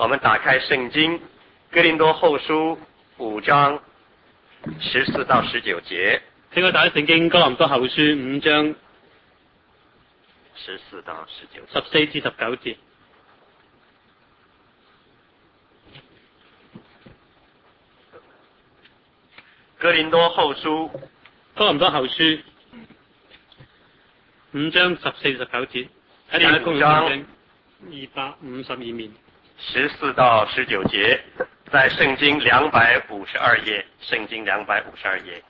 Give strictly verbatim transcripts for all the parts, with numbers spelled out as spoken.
我们打开圣经，哥林多后书五章十四到十九节。 請我打開聖經哥林多後書五章十四到十九， 十四至十九節。 哥林多後書， 哥林多後書五章十四至十九節。喺大家公用聖經二百五十二面。 十四到十九節，在聖經兩百五十二頁，聖經兩百五十二頁。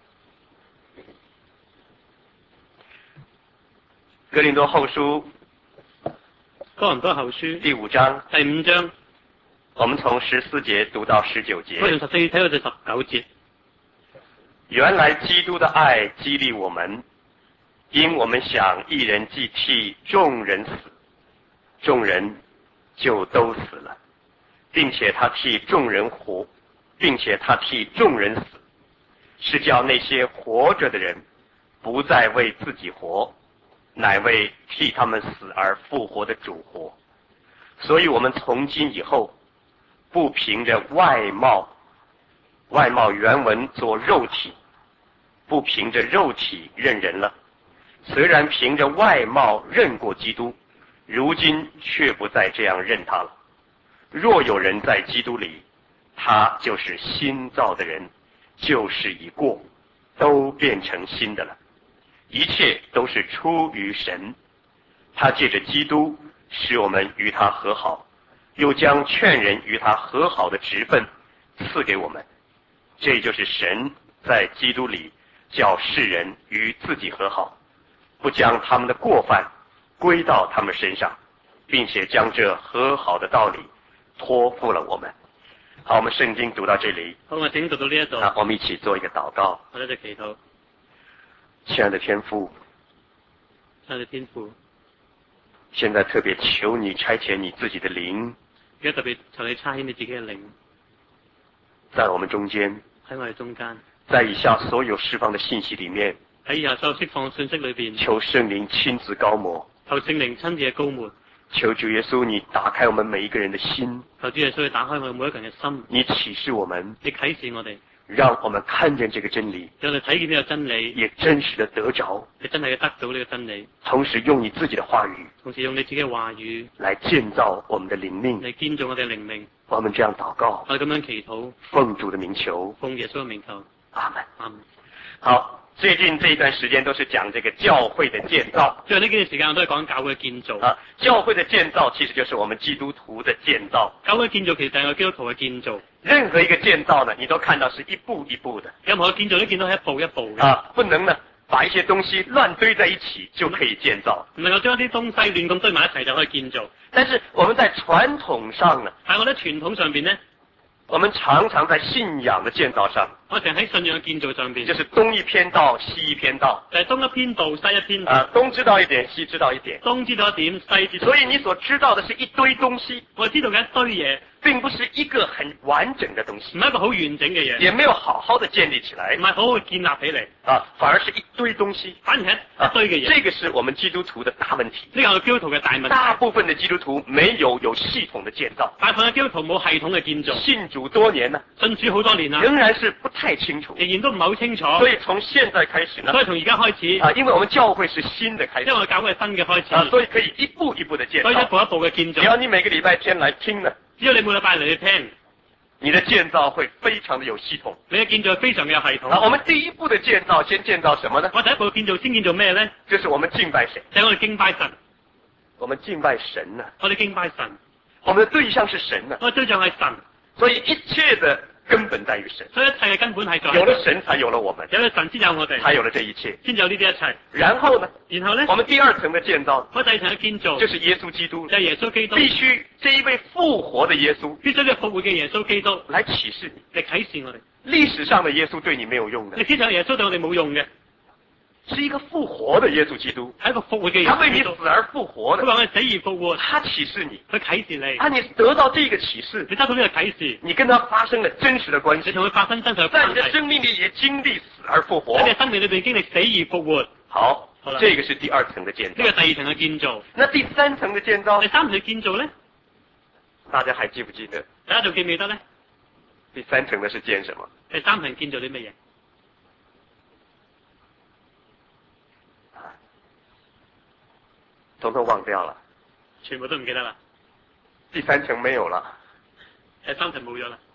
哥林多後書， 哥林多後書第五章， 第五章， 我們從十四節讀到十九節。 我從十四睇到第十九節。 原來基督的愛激勵我們，因我們想一人既替眾人死，眾人就都死了，並且他替眾人活，並且他替眾人死，是叫那些活着的人不再為自己活，乃為替他們死而復活的主活。所以我們從今以後不憑着外貌，外貌原文做肉體，不憑着肉體認人了，雖然憑着外貌認過基督，如今卻不再這樣認他了。若有人在基督裡，他就是新造的人，舊事已過，都變成新的了。一切都是出於神，他借着基督使我們與他和好，又將勸人與他和好的職分賜給我們。這就是神在基督裡叫世人與自己和好，不將他們的過犯歸到他們身上，並且將這和好的道理託付了我們。好，我們聖經讀到這裡。 好，我請讀到呢一度。 啊，我們一起做一個禱告。 我哋就祈禱。 親愛的天父， 親愛的天父， 現在特別求你差遣你自己的靈， 而家特別求你差遣你自己嘅靈， 在我們中間， 喺我哋中間， 在以下所有釋放的信息裡面， 喺以下所有釋放信息裏邊， 求聖靈親自膏抹， 求聖靈親自嘅膏抹， 求主耶穌你打開我們每一個人的心， 求主耶穌你打開我哋每一個人嘅心， 你啟示我們， 你啟示我哋， 讓我們看見這個真理， 讓我哋睇見呢個真理， 也真實的得着， 你真係得到呢個真理， 同時用你自己的話語， 同時用你自己嘅話語來建造我們的靈命， 嚟建造我哋嘅靈命。 我們這樣禱告， 我哋咁樣祈禱， 奉主的名求， 奉耶穌嘅名求， 阿門。 阿門。 好，最近這一段時間都是講這個教會的建造。 最後呢幾段時間我都係講教會嘅建造。 啊，教會的建造其實就是我們基督徒的建造。 教會建造其實係我基督徒嘅建造。 任何一個建造呢，你都看到是一步一步的。 任何建造都見到係一步一步嘅。 啊，不能呢把一些東西亂堆在一起就可以建造。 唔能夠將一啲東西亂咁堆埋一齊就可以建造。 但是我們在傳統上呢， 喺我哋傳統上邊呢， 我們常常在信仰的建造上， 我哋喺信仰嘅建造上邊， 就是東一篇道，西一篇道， 就係東一篇道，西一篇道。 啊，東知道一點，西知道一點， 東知道一點，西知道。 所以你所知道的是一堆東西， 我知道嘅一堆嘢， 並不是一個很完整的東西， 唔係一個好完整嘅嘢， 也沒有好好的建立起來， 唔係好好建立起嚟， 啊，反而是一堆東西， 反而係一堆嘅嘢。 啊，這個是我們基督徒的大問題。 呢個係基督徒嘅大問題。 大部分的基督徒沒有有系統的建造， 大部分嘅基督徒冇系統嘅建造， 信主多年呢， 信主好多年啦， 仍然是不太清楚， 仍然都唔係好清楚。 所以從現在開始呢， 所以從而家開始啊，因為我們教會是新的開始， 因為我教會係新嘅開始， 啊，所以可以一步一步的建造， 所以一步一步嘅建造。 只要你每個禮拜天來聽呢， 只要你每禮拜嚟去聽， 你的建造會非常的有系統。 你嘅建造非常嘅有系統。 啊，我們第一步的建造先建造什麼呢？ 我第一步建造先建造咩咧？ 就是我們敬拜神， 就係我哋敬拜神。 我們敬拜神呢， 我哋敬拜神， 我們的對象是神呢， 我哋對象係神， 所以一切的根本在於神， 所以一切嘅根本係在有了神才有了我們， 有咗神先有我哋， 才有了這一切， 先有呢啲一切。 然後呢， 然後咧， 我們第二層的建造， 我第二層嘅建造就是耶穌基督， 就係耶穌基督， 必須這一位復活的耶穌， 必須呢個復活嘅耶穌基督來啟示你， 嚟啟示我哋。 歷史上的耶穌對你沒有用的， 歷史上耶穌對我哋冇用嘅， 是一個復活的耶穌基督， 係一個復活嘅耶他為你穌基督。 死而復活的， 佢話我哋死而復活， 他啟示你， 佢啟示你， 啊，你得到這個啟示， 你得到呢個啟示， 你跟他發生了真實的關係， 你同佢發生真實嘅在你的關係， 生命裏也經歷死而復活。 喺你嘅生命裏邊經歷死而復活。 好， 好啦， 這個是第二層的建造。 呢個第二層嘅建造。 那第三層的建造第，三層嘅建造咧， 大家还记不記得？ 大家仲記唔記得咧？ 第三層嘅是建什麼？ 第三層建造啲乜嘢？ 統統忘掉了， 全部都唔記得啦。 第三層沒有了， 第三層冇咗啦。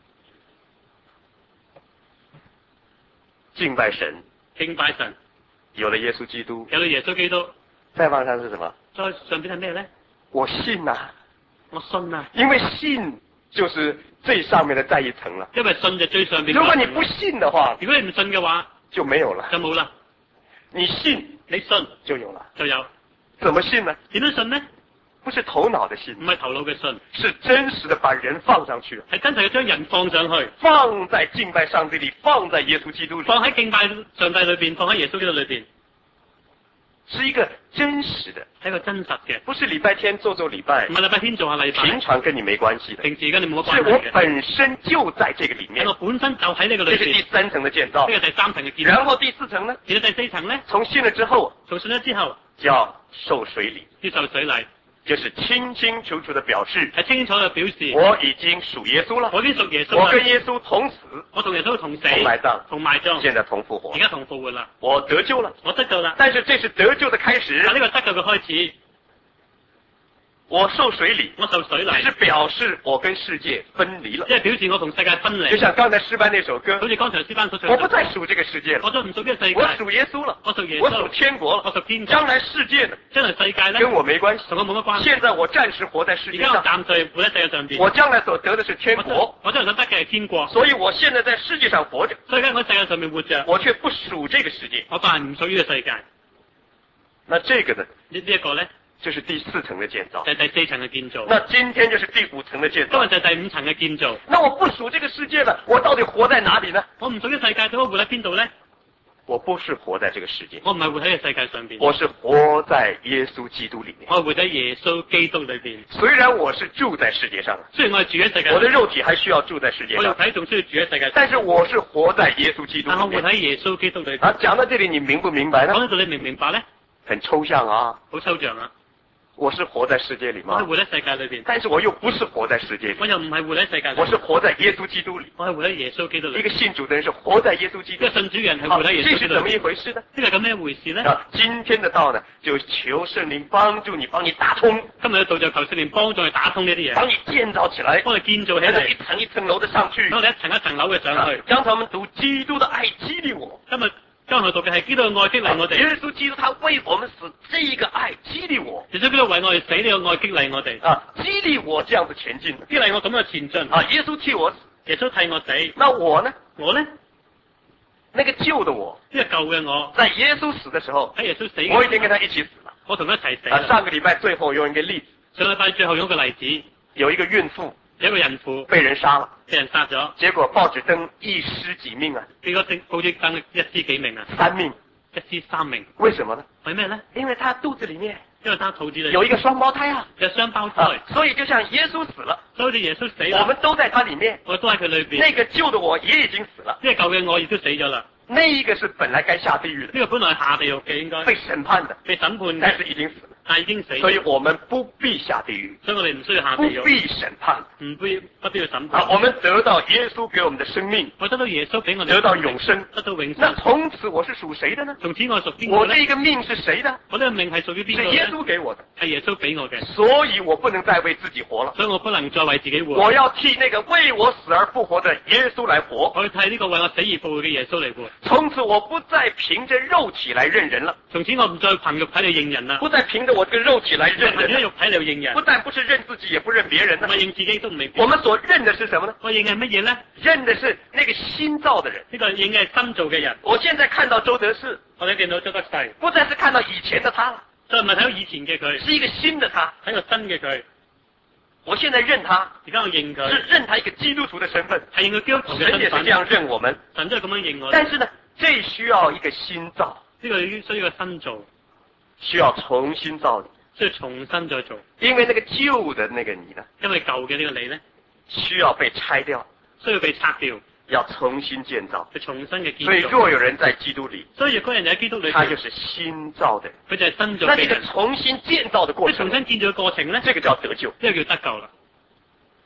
敬拜神， 敬拜神， 有了耶穌基督， 有了耶穌基督。 再往上是什麼？ 再上邊係咩咧？ 我信啊， 我信啊， 因為信就是最上面的再一層了。 因為信就最上邊。 如果你不信的話， 如果你唔信嘅話， 就沒有了， 就冇啦。 你信， 你信就有了， 就有。 怎麼信呢？ 點樣信呢？ 不是頭腦的信， 唔係頭腦嘅信， 是真實的把人放上去， 係真實嘅將人放上去， 放在敬拜上帝裏，放在耶穌基督裏， 放喺敬拜上帝裏邊，放喺耶穌基督裏邊， 是一個真實的， 係一個真實嘅， 不是禮拜天做做禮拜， 唔係禮拜天做下禮拜， 平常跟你沒關係的， 平時跟你冇乜關是我係嘅， 本身就在這個裏面， 我本身就喺呢個裏這是第邊， 三層的建造， 呢個第三層嘅建造， 然後第四層呢？ 至到第四層咧， 從信了之後， 從信咗之後， 叫受水禮， 接受水禮， 就是清清楚楚的表示， 係清楚嘅表示， 我已經屬耶穌了， 我已經屬耶穌我啦， 跟耶穌同死， 我同耶穌同死， 同埋葬， 同埋葬， 現在同復活而，家同復活啦， 我得救了， 我得救啦， 但是這是得救的開始， 但呢個得救嘅開始， 我受水禮， 我受水禮只是表示我跟世界分離了即，係表示我同世界分離， 就像剛才詩班那首歌， 好似剛才詩班所唱， 我不再屬這個世界了， 我都唔屬呢個世界， 我屬耶穌了， 我屬耶我屬穌， 天國了， 我屬天國， 將來世界呢， 將來世界咧跟我沒關係， 同我冇乜關係。 現在我暫時活在世而家我界上， 暫時活喺世界上邊， 我將來所得的是天我國， 我將來想得嘅係天國， 所以我現在在世界上活着， 所以而家我喺世界上面活着， 我卻不屬這個世界。 我反而唔屬於呢個世界。 那這個呢， 呢呢一個咧就是第四層的建造。 就係第四層嘅建造， 那今天就是第五層的建造今日。就係第五層嘅建造。 那我不屬這個世界了，我到底活在哪裡呢？ 我唔屬於世界，咁我活喺邊度咧？ 我不是活在這個世界， 我唔係活喺個世界上邊， 我是活在耶穌基督裡面。 我係活喺耶穌基督裏邊。 雖然我是住在世界上， 雖然我係住喺世界， 我的肉體還需要住在世界我肉上， 體仲需要住喺世界上， 但是我是活在耶穌基督但我活裡面。 喺耶穌基督裏邊。 啊，講到這裡，你明不明白呢？ 講到這裡你明唔明白咧？ 很抽象啊！ 好抽象啊！ 我是活在世界裡嗎？ 我係活喺世界裏邊， 但是我又不是活在世界裡， 我又唔係活喺世界裏邊， 我是活在耶穌基督裡。 我係活喺耶穌基督裏邊。 一個信主的人是活在耶穌基督裡。 一個信主嘅人係好， 活喺耶穌這是怎麼基督裏邊。 一回事呢？ 呢個係咁樣一回事咧？ 啊，今天的道呢，就求聖靈幫助你，幫你打通， 今日嘅道就求聖靈幫助你打通呢啲嘢， 幫你建造起來， 幫你建造起然後一嚟， 層一層樓的上去。 等我哋一層一層樓嘅上啊去。 剛才我們讀基督的愛激勵我， 今日將來讀嘅係基督嘅愛激勵我哋， 耶穌基督他為我們死，這一個愛激勵我， 耶穌基督為我哋死，呢個愛激勵我哋， 啊，激勵我這樣子前進。 激勵我咁樣前進。 啊，耶穌替我死， 耶穌替我死， 那我呢？ 我咧那個舊的我， 呢個舊嘅我在耶穌死的時候， 喺耶穌死嘅時候， 我已經跟他一起死了。 我同佢一齊死啊， 啦。 上個禮拜最後用一個例子， 上禮拜最後用一個例子， 有一個孕婦有一個孕婦被人殺了， 被人殺咗， 結果報紙登一屍幾命啊， 結果正報紙登一屍幾命啊， 三命， 一屍三命， 為什麼呢？ 為咩咧？ 因為他肚子裡面因為他肚子裏有一個雙胞胎啊， 有雙胞胎， 啊，所以就像耶穌死了， 所以好似耶穌死我啦， 們都在他裡面， 我都喺佢裏邊， 那個舊的我也已經死了， 呢個舊嘅我亦都死咗啦， 那一個是本來該下地獄的， 呢個本來係下地獄嘅應該被審判的， 被審判嘅， 但是已經死了， 但係已經死咗， 所以我們不必下地獄， 所以我哋唔需要下地獄， 不必審判， 唔必不必要審啊， 判。 我們得到耶穌給我們的生命， 我得到耶穌俾我哋得到永生， 得到永那生。 從此我是屬誰的呢？ 從此我屬邊個我咧？ 這個命是誰的？ 我呢個命係屬於邊是耶個咧？ 穌給我的， 係耶穌俾我嘅， 所以我不能再為自己活了， 所以我不能再為自己活。 我要替那個為我死而復活的耶穌來活。 我要替呢個為我死而復活嘅耶穌嚟活。 從此我不再憑着肉體來認人了， 從此我唔再憑肉體嚟認人啦， 不再憑着我這個肉體來認憑咗人， 肉體嚟認人不。但不是認自己，也不認別人呢我。認自己都唔認別人。 我們所認的是什麼呢？ 我認係乜嘢咧？ 認的是那個新造的人。 呢個認嘅係新造嘅人。 我現在看到周德士， 我哋見到周德世， 不再是看到以前的他了， 再唔係睇到以前嘅佢， 是一個新的他。 睇個新嘅佢。 我現在認他， 而家我認佢， 是認他一個基督徒的身份。 係認佢基督徒嘅神也身份。 是這樣認我們， 神都係咁樣認我。 但是呢，這需要一個新造， 呢個需要一個新造， 需要重新造你， 需要重新再做。 因為那個舊的那個你呢， 因為舊嘅呢個你咧， 需要被拆掉， 需要被拆掉， 要重新建造。 去重新嘅建所以造。 若有人在基督裏， 所以若果人喺基督裏邊， 他就是新造的人。 佢就係新造那這個嘅人。 重新建造的過即係重程， 新建造嘅過程咧， 這個叫得救。 呢個叫得救啦。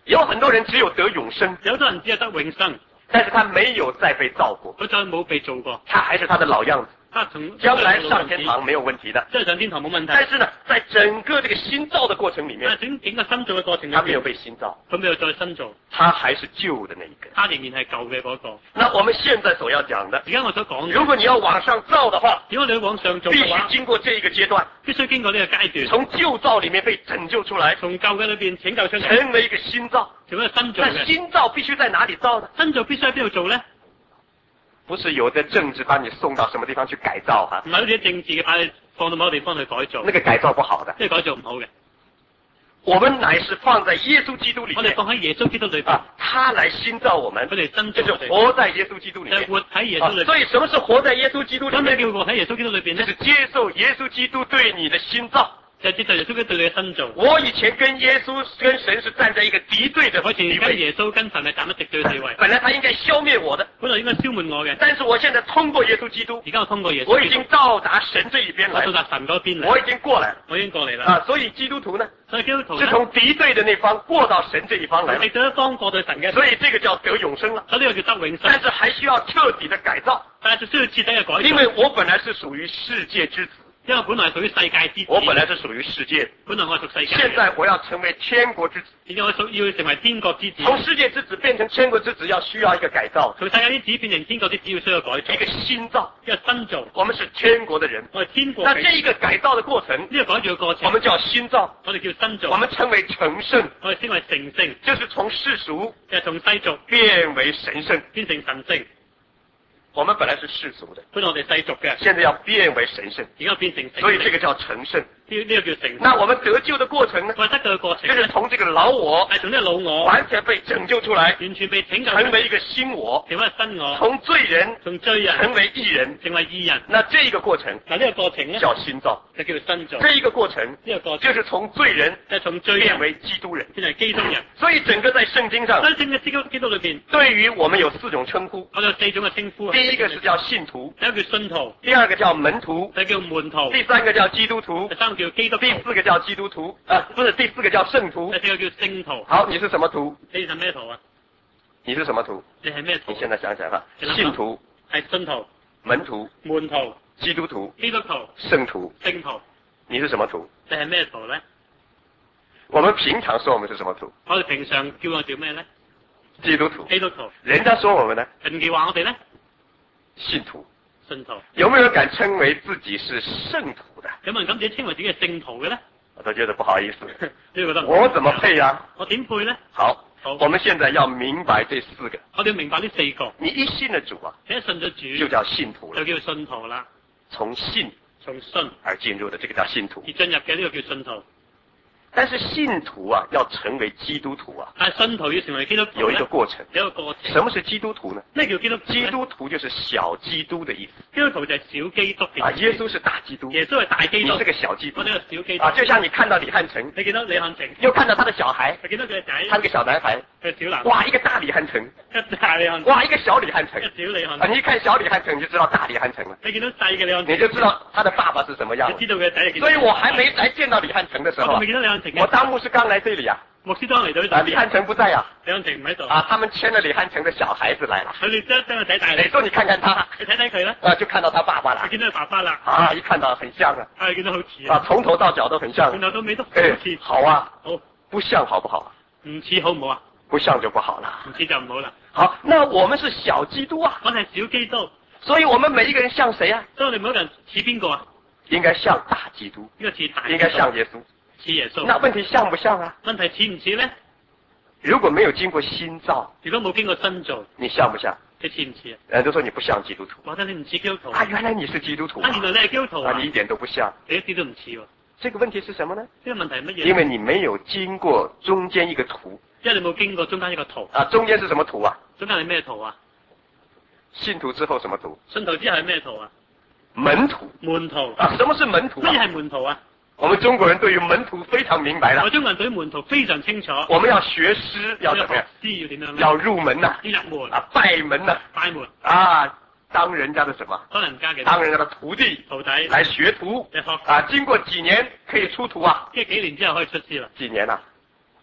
有很多人只有得永生， 有好多人只係得永生， 但是他沒有再被造過， 佢再冇被做過， 他還是他的老樣子。將來上天堂沒有問題的， 即係上天堂冇問題。 但是呢，在整個這個新造的過程裡面， 整整個新造嘅過程裡面， 他沒有被新造， 佢沒有再新造， 他還是舊的那一個， 他仍然係舊嘅嗰個。 那我們現在所要講的， 而家我所講， 如果你要往上造的話， 如果你要往上做必嘅話， 須經過這一個階段， 必須經過呢個階段， 從舊造裡面被拯救出來， 從舊嘅裏邊拯救出嚟， 成為一個新造， 成為一個新造嘅。 那新造必須在哪裡造呢？ 新造必須喺邊度做呢？ 不是有的政治把你送到什麼地方去改造哈？ 唔係嗰啲政治嘅把你放到某個地方去改造， 那個改造不好的， 呢個改造唔好嘅。 我們乃是放在耶穌基督裡面， 我哋放喺耶穌基督裏邊， 啊，他來新造我們， 佢哋新造就是活在耶穌基督裡面， 就係活喺耶穌裏邊。 所以什麼是活在耶穌基督裡面？ 咁咩叫活喺耶穌基督裏邊呢？ 就是接受耶穌基督對你的新造。 就接受耶穌基督對你嘅新造。 我以前跟耶穌跟神是站在一個敵對的我以地位， 前跟耶穌跟神係站喺敵對嘅地位。 本來他應該消滅我的， 本來應該消滅我嘅， 但是我現在通過耶穌基督， 而家我通過耶穌， 我已經到達神這一邊來， 我到達神嗰邊嚟， 我已經過來了， 我已經過嚟啦。 啊，所以基督徒呢， 所以基督徒是從敵對的那方過到神這一方來了， 敵對一方過到神嘅， 所以這個叫得永生了。 所以呢個叫得永生， 但是還需要徹底的改造， 但係需要徹底嘅改造， 因為我本來是屬於世界之子。 因為本來屬於世界之子， 我本來是屬於世界， 本來我係屬世界。 現在我要成為天國之子， 而家我屬要成為天國之子。 從世界之子變成天國之子，要需要一個改造。 從世界之子變成天國之子，要需要改造。 一個新造， 一個新造。 我們是天國的人， 我係天國。 那這一個改造的過程， 呢個改造嘅過程， 我們叫新造， 我哋叫新造。 我們稱為成聖， 我哋稱為成聖， 就是從世俗， 就係從世俗變為神聖， 變成神聖。 我們本來是世俗的， 本來我哋世俗嘅， 現在要變為神聖， 而家變成神聖， 所以這個叫成聖。 呢呢個叫成聖。 那我們得救的過程呢？ 我得救嘅過程， 就是從這個老我， 係從呢個老我完全被拯救出來， 完全被拯救， 成為一個新我， 成為新我， 從罪人， 從罪人成為義人， 成為義人。 那這一個過程， 嗱呢個過程咧， 叫新造， 就叫做新造。 這一個過程， 呢個過程就是從罪人， 就從罪人變為基督人， 變為基督人。 所以整個在聖經上， 所以整個基督基督裏邊， 對於我們有四種稱呼， 我有四種嘅稱呼。 第一個是叫信徒， 第一個叫信徒， 第二個叫門徒， 就叫門徒， 第三個叫基督徒， 第三個叫基督徒， 第四個叫基督徒，啊，不是，第四個叫聖徒， 第四個叫聖徒。 好，你是什麼徒？ 你係咩徒啊？ 你是什麼徒？ 你係咩徒？ 你現在想想哈，信徒係信徒， 門徒， 門徒， 基督徒， 基督徒， 聖徒， 聖徒。 你是什麼徒？ 你係咩徒咧？ 我們平常說我們是什麼徒？ 我哋平常叫我叫咩咧？ 基督徒。 基督徒。 人家說我們呢？ 人哋話我哋咧？ 信徒。 信徒。 有沒有人敢稱為自己是聖徒的？ 有冇人敢自己稱為自己係聖徒嘅咧？ 我都覺得不好意思。 你覺得我怎麼配呀、啊？ 我點配咧？ 好， 好， 我們現在要明白這四個。 我哋要明白呢四個。 你一信了主啊， 你一信咗主， 就叫信徒了， 就叫信徒啦。 從信從信而進入的，這個叫信徒。 而進入嘅呢個叫信徒。 但是信徒啊，要成為基督徒啊， 但係信徒要成為基督徒， 有一個過程。 有一個過程。 什麼是基督徒呢？ 咩叫基督徒？ 基督徒就是小基督的意思。 基督徒就係小基督嘅。 啊，耶穌是大基督， 耶穌係大基督， 你是個小基督， 我呢個小基督。 啊，就像你看到李漢成， 你見到李漢成， 又看到他的小孩， 你見到佢嘅仔， 他個小男孩， 佢小男， 哇，一個大李漢成， 一大李漢成， 哇，一個小李漢成， 一小李漢成。 啊，你一看小李漢成，你就知道大李漢成了。 你見到細嘅李漢成， 你就知道他的爸爸是什麼樣。 你知道佢嘅仔。 所以我還沒來見到李漢成的時候， 我未見到李漢成。 我當牧師剛來這裡啊， 牧師當嚟到呢度， 啊，李漢成不在啊， 李漢成唔喺度， 啊，他們牽了李漢成的小孩子來了， 佢哋將將個仔帶嚟， 你說你看看他， 你睇睇佢咧， 啊，就看到他爸爸了， 你見到佢爸爸啦， 啊，一看到很像啊， 啊，見到好似啊，從頭到腳都很像， 從頭到尾都好哎似， 好啊， 好， 不像好不好？ 唔似好唔好啊？ 不像就不好了， 唔似就唔好啦。 好，那我們是小基督啊， 我哋係小基督， 所以我們每一個人像誰啊？ 所以我哋每一個人似邊個啊？ 應該像大基督， 應該似大基督， 應該像耶穌， 似耶穌。 那問題像不像啊？ 問題似唔似咧？ 如果沒有經過新造， 如果冇經過新造， 你像不像？ 你似唔似啊？ 人都說你不像基督徒， 或者你唔似基督徒啊，原來你是基督徒啊， 啊，原來你係基督徒啊， 啊，你一點都不像， 你一啲都唔似喎。 這個問題是什麼呢？ 呢個問題係乜嘢？ 因為你沒有經過中間一個圖， 因為你冇經過中間一個圖啊，中間是什麼圖啊？ 中間係咩圖啊？ 信徒之後什麼圖？ 信徒之後係咩圖啊？ 門徒。 門徒啊，什麼是門徒啊？ 乜嘢係門徒啊？ 我們中國人對於門徒非常明白啦。 我中國人對於門徒非常清楚。 我們要學詩，要怎麼樣？ 詩要點樣？ 要入門呐、啊， 要入門啊，拜門呐、啊， 拜門啊，當人家的什麼？ 當人家嘅當人家的徒弟， 徒弟來學徒， 學啊，經過幾年可以出徒啊？ 即係幾年之後可以出師啦？ 幾年啊？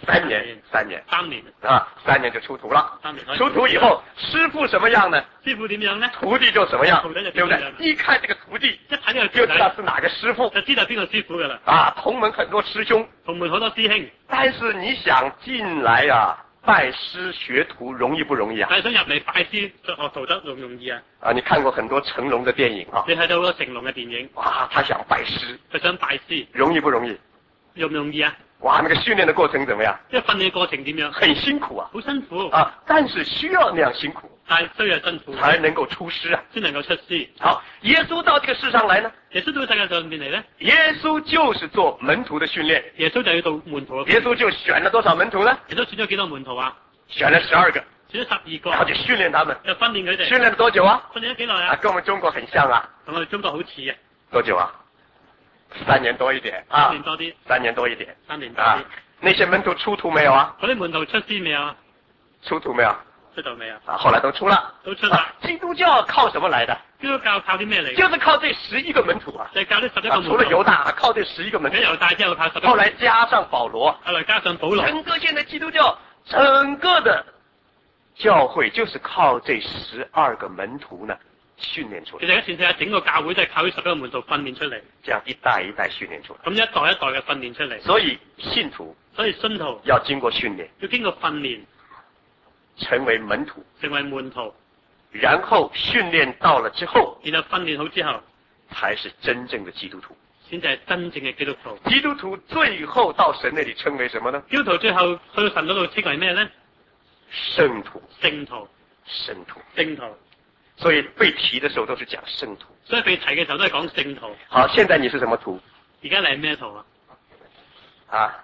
三年，三年， 三年啊，三年就出徒了。 三年出徒以后，师傅什么样呢？ 師傅點樣呢？ 徒弟就什麼樣， 徒弟就對不對？一看這個徒弟， 一睇呢個就知道是哪個師傅， 就知道邊個師傅噶啦。 啊，同門很多師兄， 同門好多師兄。 但是你想進來啊，拜師學徒容易不容易啊？ 但係想入嚟拜師學徒得容唔容易啊？ 啊，你看過很多成龍的電影啊？ 你睇到好多成龍嘅電影。 哇，他想拜師， 佢想拜師， 容易不容易？ 容唔容易啊？ 哇，那個訓練的過程怎麼樣？ 即係訓練過程點樣？ 很辛苦啊。 好辛苦啊，但是需要那樣辛苦， 但係需要辛苦才能夠出師啊， 先能夠出師。 好，耶穌到這個世上來呢？ 耶穌到世界上面嚟呢？ 耶穌就是做門徒的訓練。 耶穌就要做門徒。 耶穌就選了多少門徒呢？ 耶穌選咗幾多門徒啊？ 選了十二個。 選咗十二個。 然後就訓練他們。 就訓練佢哋。 訓練了多久啊？ 訓練咗幾耐啊？ 啊，跟我們中國很像啊。 同我哋中國好似啊。 多久啊？三年多一點啊。 三年多啲。 三年多一點。 三年多啲。啊， 那些門徒出徒沒有啊？ 嗰啲門徒出師未有啊？ 出徒沒有？ 出徒沒有？ 啊，後來都出了。 都出了。 啊，基督教靠什麼來的？ 基督教靠啲咩嚟？ 就是靠這十一個門徒啊。 就靠呢十一個門徒。 除了猶大，靠這十一個門徒。 猶大之後靠十一個。 後來加上保羅。 後來加上保羅。 整個現在基督教整個的教會就是靠這十二個門徒呢訓練出來。 其實一前世界整個教會都係靠呢十一個門徒訓練出嚟。 這樣一代一代訓練出來。 咁一代一代嘅訓練出嚟。 所以信徒。 所以信徒要經過訓練， 要經過訓練， 成為門徒， 成為門徒， 然後訓練到了之後， 然後訓練好之後， 才是真正的基督徒， 先至係真正嘅基督徒。 基督徒最後到神那裏稱為什麼呢？ 基督徒最後去到神嗰度稱為咩呢？ 聖徒， 聖徒， 聖徒， 聖徒。 所以被提的時候都是講聖徒， 所以被提嘅時候都係講聖徒。 好，現在你是什麼徒？ 而家你係咩徒啊？ 啊？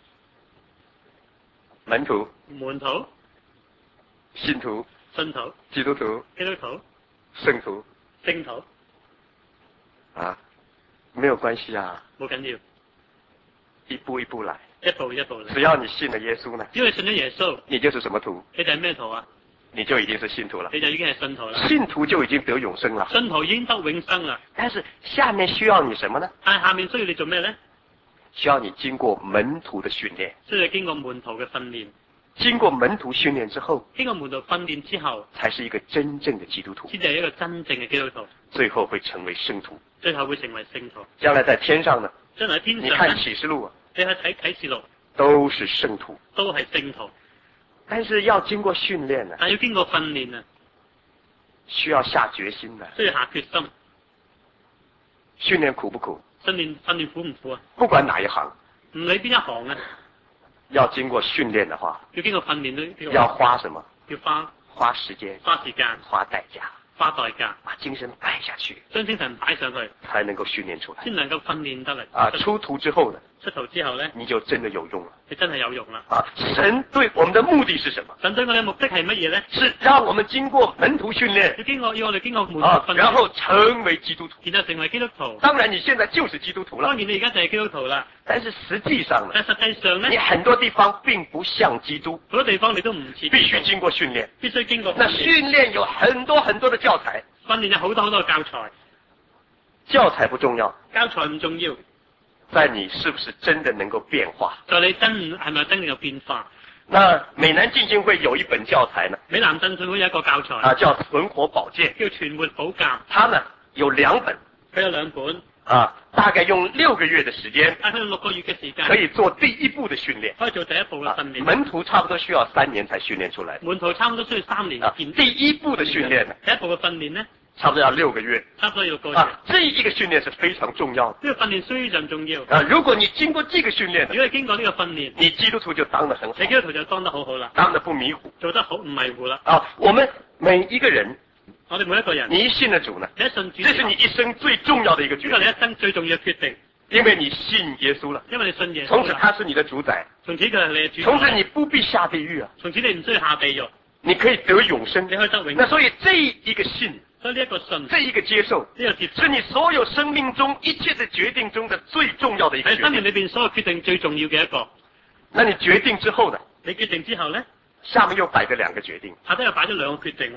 門徒、 門徒、 信徒、 信徒、 基督徒、 基督徒、 聖徒、 聖徒， 啊，沒有關係啊， 冇緊要， 一步一步來， 一步一步嚟。 只要你信了耶穌呢， 只要你信咗耶穌， 你就是什麼徒？ 你就係咩徒啊？ 你就已經是信徒了， 你就已經係信徒啦。 信徒就已經得永生了， 信徒已經得永生啦。 但是下面需要你什麼呢？ 但係下面需要你做咩呢？ 需要你經過門徒的訓練， 需要經過門徒嘅訓練。 經過門徒訓練之後， 經過門徒訓練之後， 才是一個真正的基督徒， 先至係一個真正嘅基督徒， 最後會成為聖徒， 最後會成為聖徒。 將來在天上呢？ 將來喺天上， 你看啟示錄啊， 你去睇啟示錄， 都是聖徒， 都係聖徒。 但是要經過訓練呢？ 但要經過訓練啊， 需要下決心的， 需要下決心。 訓練苦不苦？ 訓練訓練苦唔苦啊？ 不管哪一行， 唔理邊一行啊， 要經過訓練的話， 要經過訓練都要花什麼？ 要花花時間， 花時間， 花代價， 花代價， 把精神擺下去， 將精神擺上去， 才能夠訓練出來， 先能夠訓練得嚟。 啊，出徒之後呢？ 出徒之後呢， 你就真的有用了， 你真係有用啦。 啊，神對我們的目的是什麼？ 神對我哋嘅目的係乜嘢呢？ 是讓我們經過門徒訓練， 要經過要我哋經過門徒啊， 訓練， 然後成為基督徒， 然後成為基督徒。 當然你現在就是基督徒了， 當然你而家就係基督徒啦。 但是實際上呢？ 但實際上呢？ 你很多地方並不像基督， 好多地方你都唔似。 必須經過訓練， 必須經過訓練。 那訓練有很多很多的教材， 訓練有好多好多教材。 教材不重要， 教材唔重要， 在你是不是真的能夠變化？ 在你真係咪真正有變化？ 那美南浸信會有一本教材呢？ 美南浸信會有一個教材啊，叫《存活寶鑑》， 叫《存活寶鑑》。 它呢有兩本， 佢有兩本。 啊，大概用六個月的時間， 大概用六個月嘅時間， 可以做第一步的訓練， 可以做第一步嘅訓練。 門徒差不多需要三年才訓練出來， 門徒差唔多需要三年。 啊，第一步的訓練呢？ 第一步嘅訓練呢？ 差不多要六個月， 差不多要六個月。 啊，這一個訓練是非常重要的。 呢個訓練非常重要。 啊，如果你經過這個訓練， 如果你經過呢個訓練， 你基督徒就當得很好， 你基督徒就當得好好啦， 當得不迷糊， 做得好唔迷糊啦。 啊，我們每一個人。 我哋每一個人， 你一信了主呢？ 你一信主， 這是你一生最重要的一個決定。 呢個你一生最重要嘅決定， 因為你信耶穌了。 因為你信耶穌， 從此他是你的主宰。 從此佢係你嘅主宰。 從此你不必下地獄啊！ 從此你唔需要下地獄， 你可以得永生， 你可以得永生。 那所以這一個信， 所以呢一個信， 這一個接受， 呢個接受， 是你所有生命中一切的決定中的最重要的一個決定。 喺生命裏邊所有決定最重要嘅一個。 那你決定之後呢？ 你決定之後呢？ 下面又擺咗兩個決定。 下底又擺咗兩個決定喎。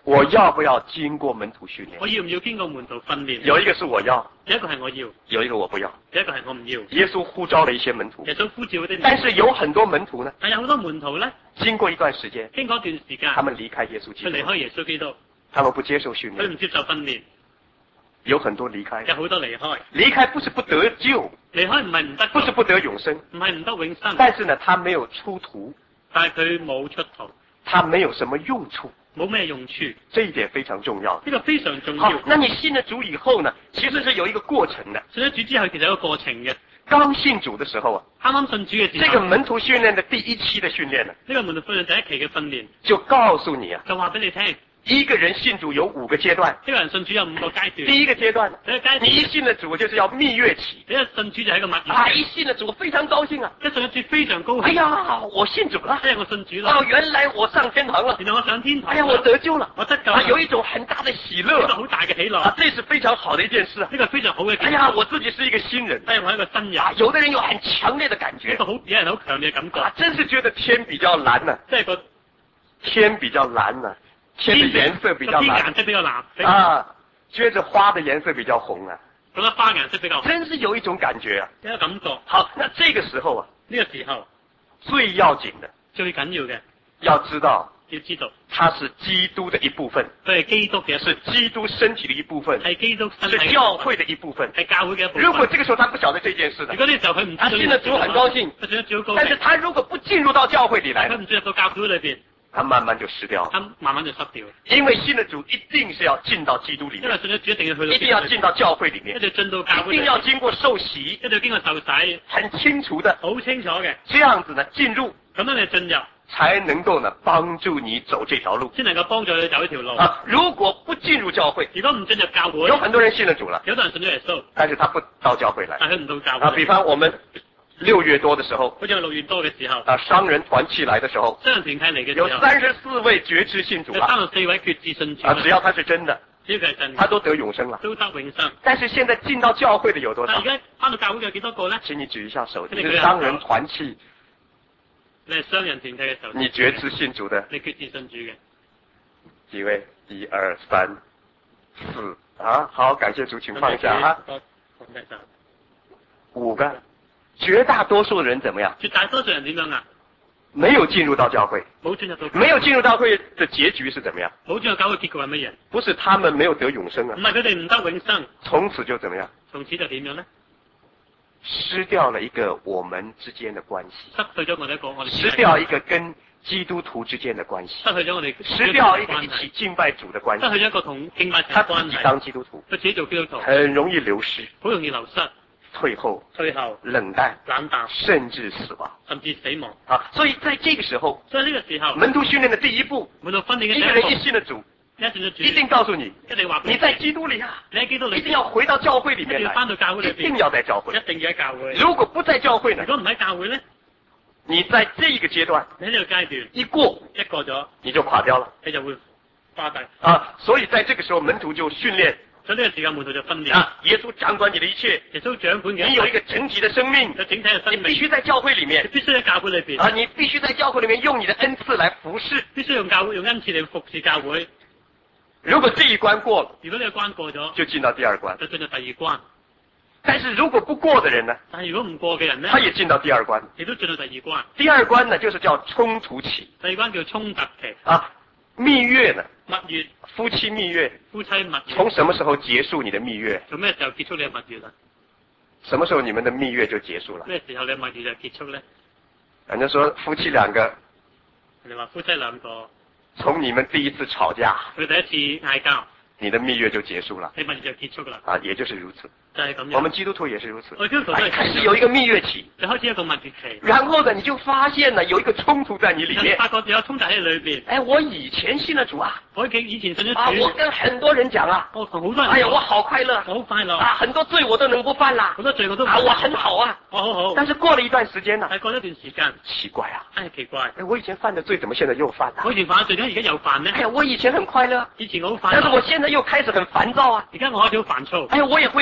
我要不要經過門徒訓練？ 我要唔要經過門徒訓練？ 有一個是我要， 有一個係我要， 有一個我不要。 有一個係我唔要。 耶穌呼召了一些門徒， 耶穌呼召嗰啲， 但是有很多門徒呢， 但有好多門徒咧， 經過一段時間， 經過一段時間， 他們離開耶穌基督， 佢離開耶穌基督， 他們不接受訓練， 佢唔接受訓練， 有很多離開， 有好多離開。 離開不是不得救， 離開唔係唔得， 不是不得永生， 唔係唔得永生， 但是呢，他沒有出途， 但係佢冇出途， 他沒有什麼用處。 冇咩用處， 這一點非常重要。 呢個非常重好要。， 那你信了主以後呢，其實是有一個過程的。 信咗主之後，其實有一個過程嘅。 剛信主的時候啊， 啱啱信主嘅時候， 這個門徒訓練的第一期的訓練呢， 呢個門徒訓練第一期嘅訓練， 就告訴你啊， 就話俾你聽， 一個人信主有五個階段。 呢個人信主有五個階段。 第一個階段， 第一個階段， 你一信了主就是要蜜月期。 你一信主就係一個蜜月期。 啊，一信了主非常高興啊！ 一信咗主非常高興。 哎呀，我信主了！ 哎呀，我信主啦！ 哦，原來我上天堂了！ 原來我上天堂。 哎呀，我得救了！ 我得救啊，有一種很大的喜樂， 一個好大嘅喜樂啊，這是非常好的一件事啊！ 呢個非常好嘅。 哎呀，我自己是一個新人。 哎呀，我係一個新人。 啊，有的人有很強烈的感覺。 一個好，有人好強烈嘅感覺。 啊，真是覺得天比較藍呢。 即係個天比較藍呢，天的顏色比較藍。 天顏色比較藍。 啊，覺得花的顏色比較紅啊。 覺得花顏色比較紅。 真是有一種感覺啊。 一個感覺。 好，那這個時候啊， 呢個時候最要緊的， 最緊要嘅， 要知道， 要知道， 它是基督的一部分， 佢係基督嘅， 是基督身體的一部分， 係基督身體， 是教會的一部分， 係教會嘅一部分。 如果這個時候他不曉得這件事的， 如果呢時候佢唔知道， 他信了主很高興， 佢信咗主好高興， 但是他如果不進入到教會裏來， 佢唔進入到教會裏邊， 他慢慢就失掉， 他慢慢就失掉。 因為信了主一定是要進到基督裏面， 因為信咗主一定要去到， 一定要進到教會裏面， 一定要進到教會， 一定要經過受洗， 一定要經過受洗， 很清楚的， 好清楚嘅， 這樣子呢進入， 咁樣你進入， 才能夠呢幫助你走這條路， 先能夠幫助你走呢條路。 啊，如果不進入教會， 如果唔進入教會， 有很多人信了主了， 有啲人信咗耶穌， 但是他不到教會來， 但佢唔到教會。 啊，比方我們六月多的時候， 好似六月多嘅時候， 啊，商人團契來的時候， 商人團契嚟嘅時有候， 三十四位決志信主有了， 三十四位決志信主， 啊，只要他是真的， 只要佢係真， 他都得永生了， 都得永生。 但是現在進到教會的有多少？ 但而家翻到教會嘅有幾多個咧？ 請你舉一下手， 你你是商人團契， 你係商人團契嘅時候， 你決志信主的， 你決志信主嘅幾位？一二三四，啊，好，感謝主，請放下啊， 放低晒， 五個，絕大多數人怎麼樣？ 絕大多數人點樣啊？ 沒有進入到教會， 冇進入到， 沒有進入教會的結局是怎麼樣？ 冇進入教會結局係乜嘢？ 不是他們沒有得永生啊唔，係佢哋唔得永生， 從此就怎麼樣？ 從此就點樣咧？ 失掉了一個我們之間的關係， 失去咗我哋一個我哋失掉一個跟基督徒之間的關係， 失去咗我哋失掉一個一起敬拜主的關係， 失去咗一個同敬拜神他自己嘅關係。 當基督徒， 佢自己做基督徒， 很容易流失、 好容易流失、 退後、 退後、 冷淡， 冷淡， 甚至死亡甚至死亡。 啊！所以在這個時候， 所以呢個時候， 門徒訓練的第一步， 門徒訓練嘅一個人一第一步， 信了主， 一信咗主， 一定告訴你， 一定話俾你在基督裏啊， 你喺基督裏， 一定要回到教會裏面來， 一定要翻到教會裏邊， 一定要在教會。 一定要喺教會。 如果不在教會呢如？果唔喺教會咧， 你在這一個階段你喺呢個階段一過， 一過咗， 你就垮掉了你就會花大。 啊！所以在這個時候，門徒就訓練所以呢個時間門徒就訓練， 啊，耶穌掌管你的一切， 耶穌掌管嘅， 你有一個整體的生命， 有整體嘅生你命， 必須在教會裏你面必須喺教會裏邊啊，你必須在教會裏面用你的恩賜來服侍。 必須用教會用恩賜嚟服侍教會。 如果這一關過了， 如果呢個關過咗， 就進到第二關。 就進到第二關。 但是如果不過的人呢， 但係如果唔過嘅人咧， 他也進到第二關。 亦都進到第二關。 第二關呢，就是叫衝突期第二關叫衝突期， 啊，蜜月呢， 蜜月， 夫妻蜜月， 夫妻蜜月。 從什麼時候結束你的蜜月？ 做咩時候結束你嘅蜜月啊？ 什麼時候你們的蜜月就結束了？ 咩時候你嘅蜜月就結束咧？ 人家說夫妻兩個， 人哋話夫妻兩個， 從你們第一次吵架， 佢第一次嗌交， 你的蜜月就結束了你蜜月就結束啦。 啊，也就是如此。 就係咁樣。 我們基督徒也是如此。 我基督徒都係開始有一個蜜月期， 就開始一個蜜月期， 然後呢，你就發現呢有一個衝突在你裏你面。 發覺有衝突喺裏邊。 哎，我以前信了主啊， 我以前信咗啊，我主， 跟很多人講啊， 我同好多人講， 哎呀，我好快樂我好快樂， 啊，很多罪我都能不犯啦好，多罪我都唔啊，我很好啊。 我好好。 但是過了一段時間呢， 係過咗一段時間， 奇怪啊， 唉奇怪， 哎，我以前犯的罪怎麼現在又犯了？ 我以前犯咗罪，點解而家又犯呢？ 哎呀，我以前很快樂， 以前我好快但是我樂， 現在又開始很煩躁啊。 而家我開始好煩躁， 哎呀，我也會怨恨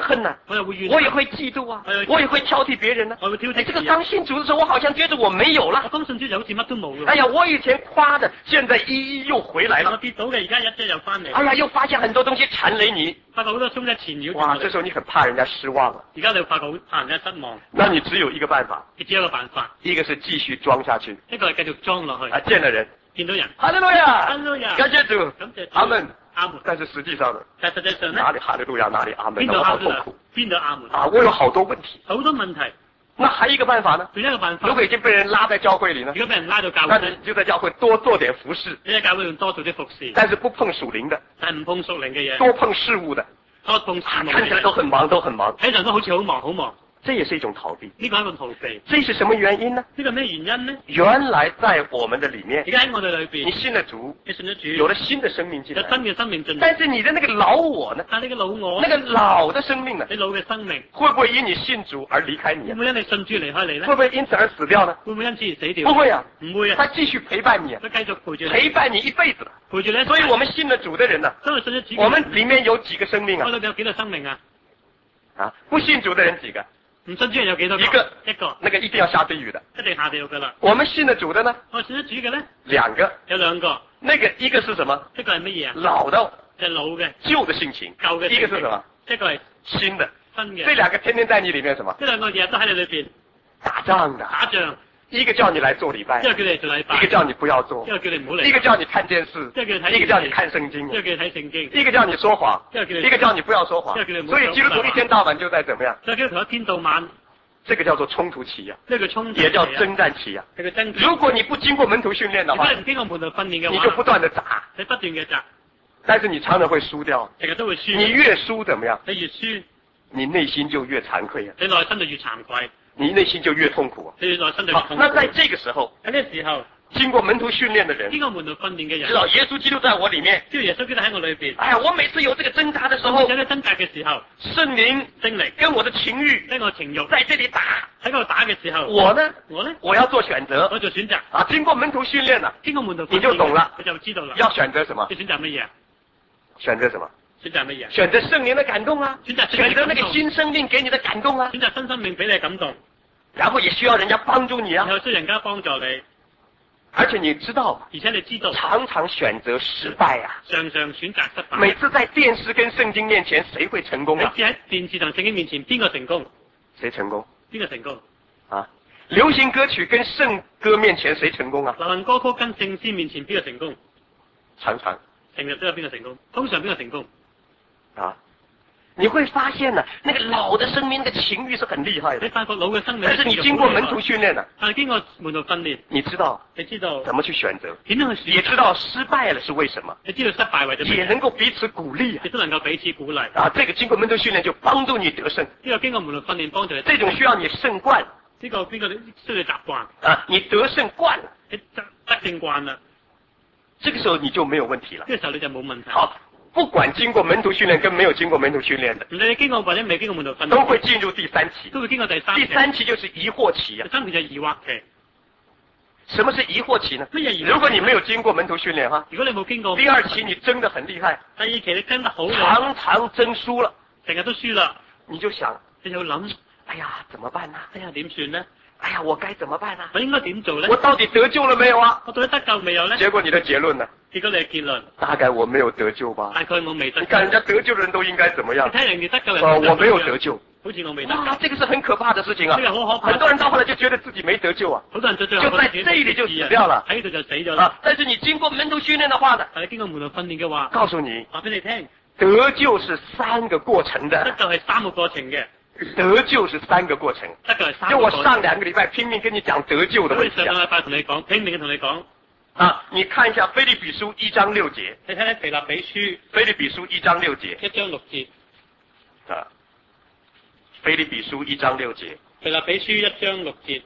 恨呐、啊， 我也會怨， 我也會嫉妒啊，我也會挑剔別人呢、啊。 我會挑剔。 哎，這個剛信主的時候，我好像覺得我沒有了。 我剛信主就好似乜都冇。 哎呀，我以前誇的，現在一一又回來了。 我跌倒嘅，而家一隻又翻嚟。 哎呀，又發現很多東西纏累你。 發覺好多東西纏繞。 哇，這時候你很怕人家失望啊。 而家你發覺好怕人家失望。 那你只有一個辦法。 你只有一個辦法。 一個是繼續裝下去。 一個係繼續裝落去。 啊，見了人。 見到人。 哈利路亞。 哈利路亞。 感謝主。 感謝主。 阿門。 阿門。 但是實際上呢？ 但實際上呢？ 哪裏哈利路亞，哪裏阿門， 邊度我好痛苦。 邊度阿門。 啊，我有好多問題。 好多問題。 那還有一個辦法呢？ 仲有一個辦法。 如果已經被人拉在教會裏呢？ 如果被人拉到教會， 那你就在教會多做點服侍。 你在教會用多做啲服侍。 但是不碰屬靈的。 但唔碰屬靈嘅嘢。 多碰事務的。 多碰事務。 看起來都很忙，都很忙。 睇上都好似好忙，好忙。 這也是一種逃避。 呢個係一個逃避。 這是什麼原因呢？ 呢個咩原因呢？ 原來在我們的裏面， 而家喺我哋裏邊， 你信了主， 你信咗主， 有了新的生命進來， 有新嘅生命進來。 但是你的那個老我呢？ 但係你嘅老我， 那個老的生命呢？ 你老嘅生命， 會不會因你信主而離開你？ 會唔會因你信主離開你呢？ 會不會因此而死掉呢？ 會唔會因此而死掉？ 不會啊， 唔會啊， 他繼續陪伴你， 佢繼續陪住你， 陪伴你一輩子， 陪住你。 所以我們信了主的人呢， 真係信咗主， 我們裏面有幾個生命啊？ 我裏邊有幾個生命啊？ 啊，不信主的人幾個？ 唔信主人有幾多個？ 一個， 一個， 那個一定要下地獄的， 一定下地獄噶啦。 我們信了主的呢？ 我信咗主嘅呢？ 兩個， 有兩個。 那個一個是什麼？ 一個係乜嘢啊？ 老的， 就係老嘅， 舊的性情。 舊嘅。 一個是什麼？ 一個係新的。 新嘅。 這兩個天天在你裏面什麼？ 呢兩個日日都喺你裏邊打仗的。 打仗。 一個叫你來做禮拜， 一個叫你做禮拜， 一個叫你不要做， 一個叫你唔好嚟， 一個叫你看電視， 一個叫你睇， 一個叫你看聖經， 一個叫你睇聖經， 一個叫你說謊， 一個叫你， 一個叫你不要說謊，所以基督徒一天到晚就在怎麼樣？ 所以基督徒一天到晚， 這個叫做衝突期呀， 呢個衝突， 也叫征戰期呀。 呢個征戰。 如果你不經過門徒訓練的話， 如果你唔經過門徒訓練嘅話， 你就不斷的砸， 你不斷嘅砸， 但是你常常會輸掉， 成日都會輸。 你越輸怎麼樣？ 你越輸， 你內心就越慚愧啊， 你內心就越慚愧。 你內心就越痛苦。 你內心就越痛苦。 那在這個時候， 喺呢個時候， 經過門徒訓練的人， 經過門徒訓練嘅人， 知道耶穌基督在我裏面， 知道耶穌基督喺我裏邊。 哎呀，我每次有這個掙扎的時候， 有呢掙扎嘅時候， 聖靈聖靈跟我的情欲， 跟我情欲在這裏打， 喺嗰度打嘅時候， 我呢， 我呢， 我要做選擇， 我做選擇。 啊，經過門徒訓練了， 經過門徒訓練， 你就懂了， 你就知道了。 要選擇什麼？ 要選擇乜嘢？ 選擇什麼？ 選擇乜嘢？ 選擇聖靈的感動啊！ 選擇選擇那個新生命給你的感動啊！ 選擇新生命俾你感動， 然後也需要人家幫助你啊！ 然後需要人家幫助你， 而且你知道， 而且你知道， 常常選擇失敗啊！ 常常選擇失敗。 每次在電視跟聖經面前，誰會成功啊？ 每次喺電視同聖經面前，邊個成功？ 誰成功？ 邊個成功？ 啊！流行歌曲跟聖歌面前，誰成功啊？ 流行歌曲跟聖詩面前，邊個成功？ 常常， 成日都有邊個成功？通常邊個成功？ 啊！你會發現呢、啊，那個老的生命的情欲是很厲害的。 你發覺老嘅生命， 但是你經過門徒訓練了， 但係經過門徒訓練， 你知道， 你知道怎麼去選擇， 點樣去選擇， 也知道失敗了是為什麼， 你知道失敗為咗咩， 也能夠彼此鼓勵啊， 亦都能夠彼此鼓勵。 啊，這個經過門徒訓練就幫助你得勝。 呢個經過門徒訓練幫助你， 這種需要你勝慣。 呢個邊個需要習慣啊，你得勝慣了， 你得得勝慣啦， 這個時候你就沒有問題了。 呢個時候你就冇問題。 好。不管經過門徒訓練跟沒有經過門徒訓練的， 你經過或者未經過門徒訓練， 都會進入第三期。 都會經過第三期。 第三期就是疑惑期啊。 第三期就係疑惑期。 什麼是疑惑期呢？ 乜嘢疑惑期？ 如果你沒有經過門徒訓練哈， 如果你冇經過， 第二期你爭得很厲害。 第二期你爭得好， 常常爭輸了， 成日都輸啦， 你就想， 你就諗， 哎呀，怎麼辦呢？ 哎呀，點算呢？ 哎呀，我該怎麼辦呢？ 我應該點做呢？ 我到底得救了沒有啊？ 我到底得救未有呢？ 結果你的結論呢？ 結果你嘅結論， 大概我沒有得救吧。 大概我未得救。 你看人家得救的人都應該怎麼樣？ 你睇人哋得救人， 哦，我沒有得救。 好似我未得救。 哇，這個是很可怕的事情啊！ 呢個好可怕。 很多人到後來就覺得自己沒得救啊。 好多人就最後就在這裏就死掉了。 喺呢度就死咗啦。 啊！但是你經過門徒訓練的話呢？ 係經過門徒訓練嘅話， 告訴你， 話俾你聽， 得救是三個過程的。 得救係三個過程嘅。 得救是三個過程。 得救係三個過程。 就我上兩個禮拜拼命跟你講得救的問題。 上個禮拜同你講，拼命嘅同你講。 啊，你看一下腓立比書一章六節。 你睇睇腓立比書， 腓立比書一章六節。 一章六節。 啊，腓立比書一章六節。 腓立比書一章六節。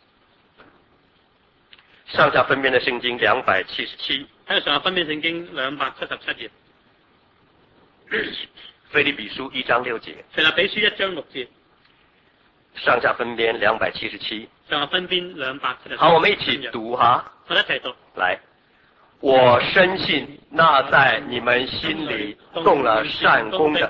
上下分辨的聖經兩百七十七。 喺上下分辨聖經兩百七十七頁。 腓立比書一章六節。 腓立比書一章六節。 上下分辨兩百七十七。 上下分辨兩百七十七。 好，我們一起讀哈。 我哋一齊讀。 來，我深信那在你們心裏動了善工的，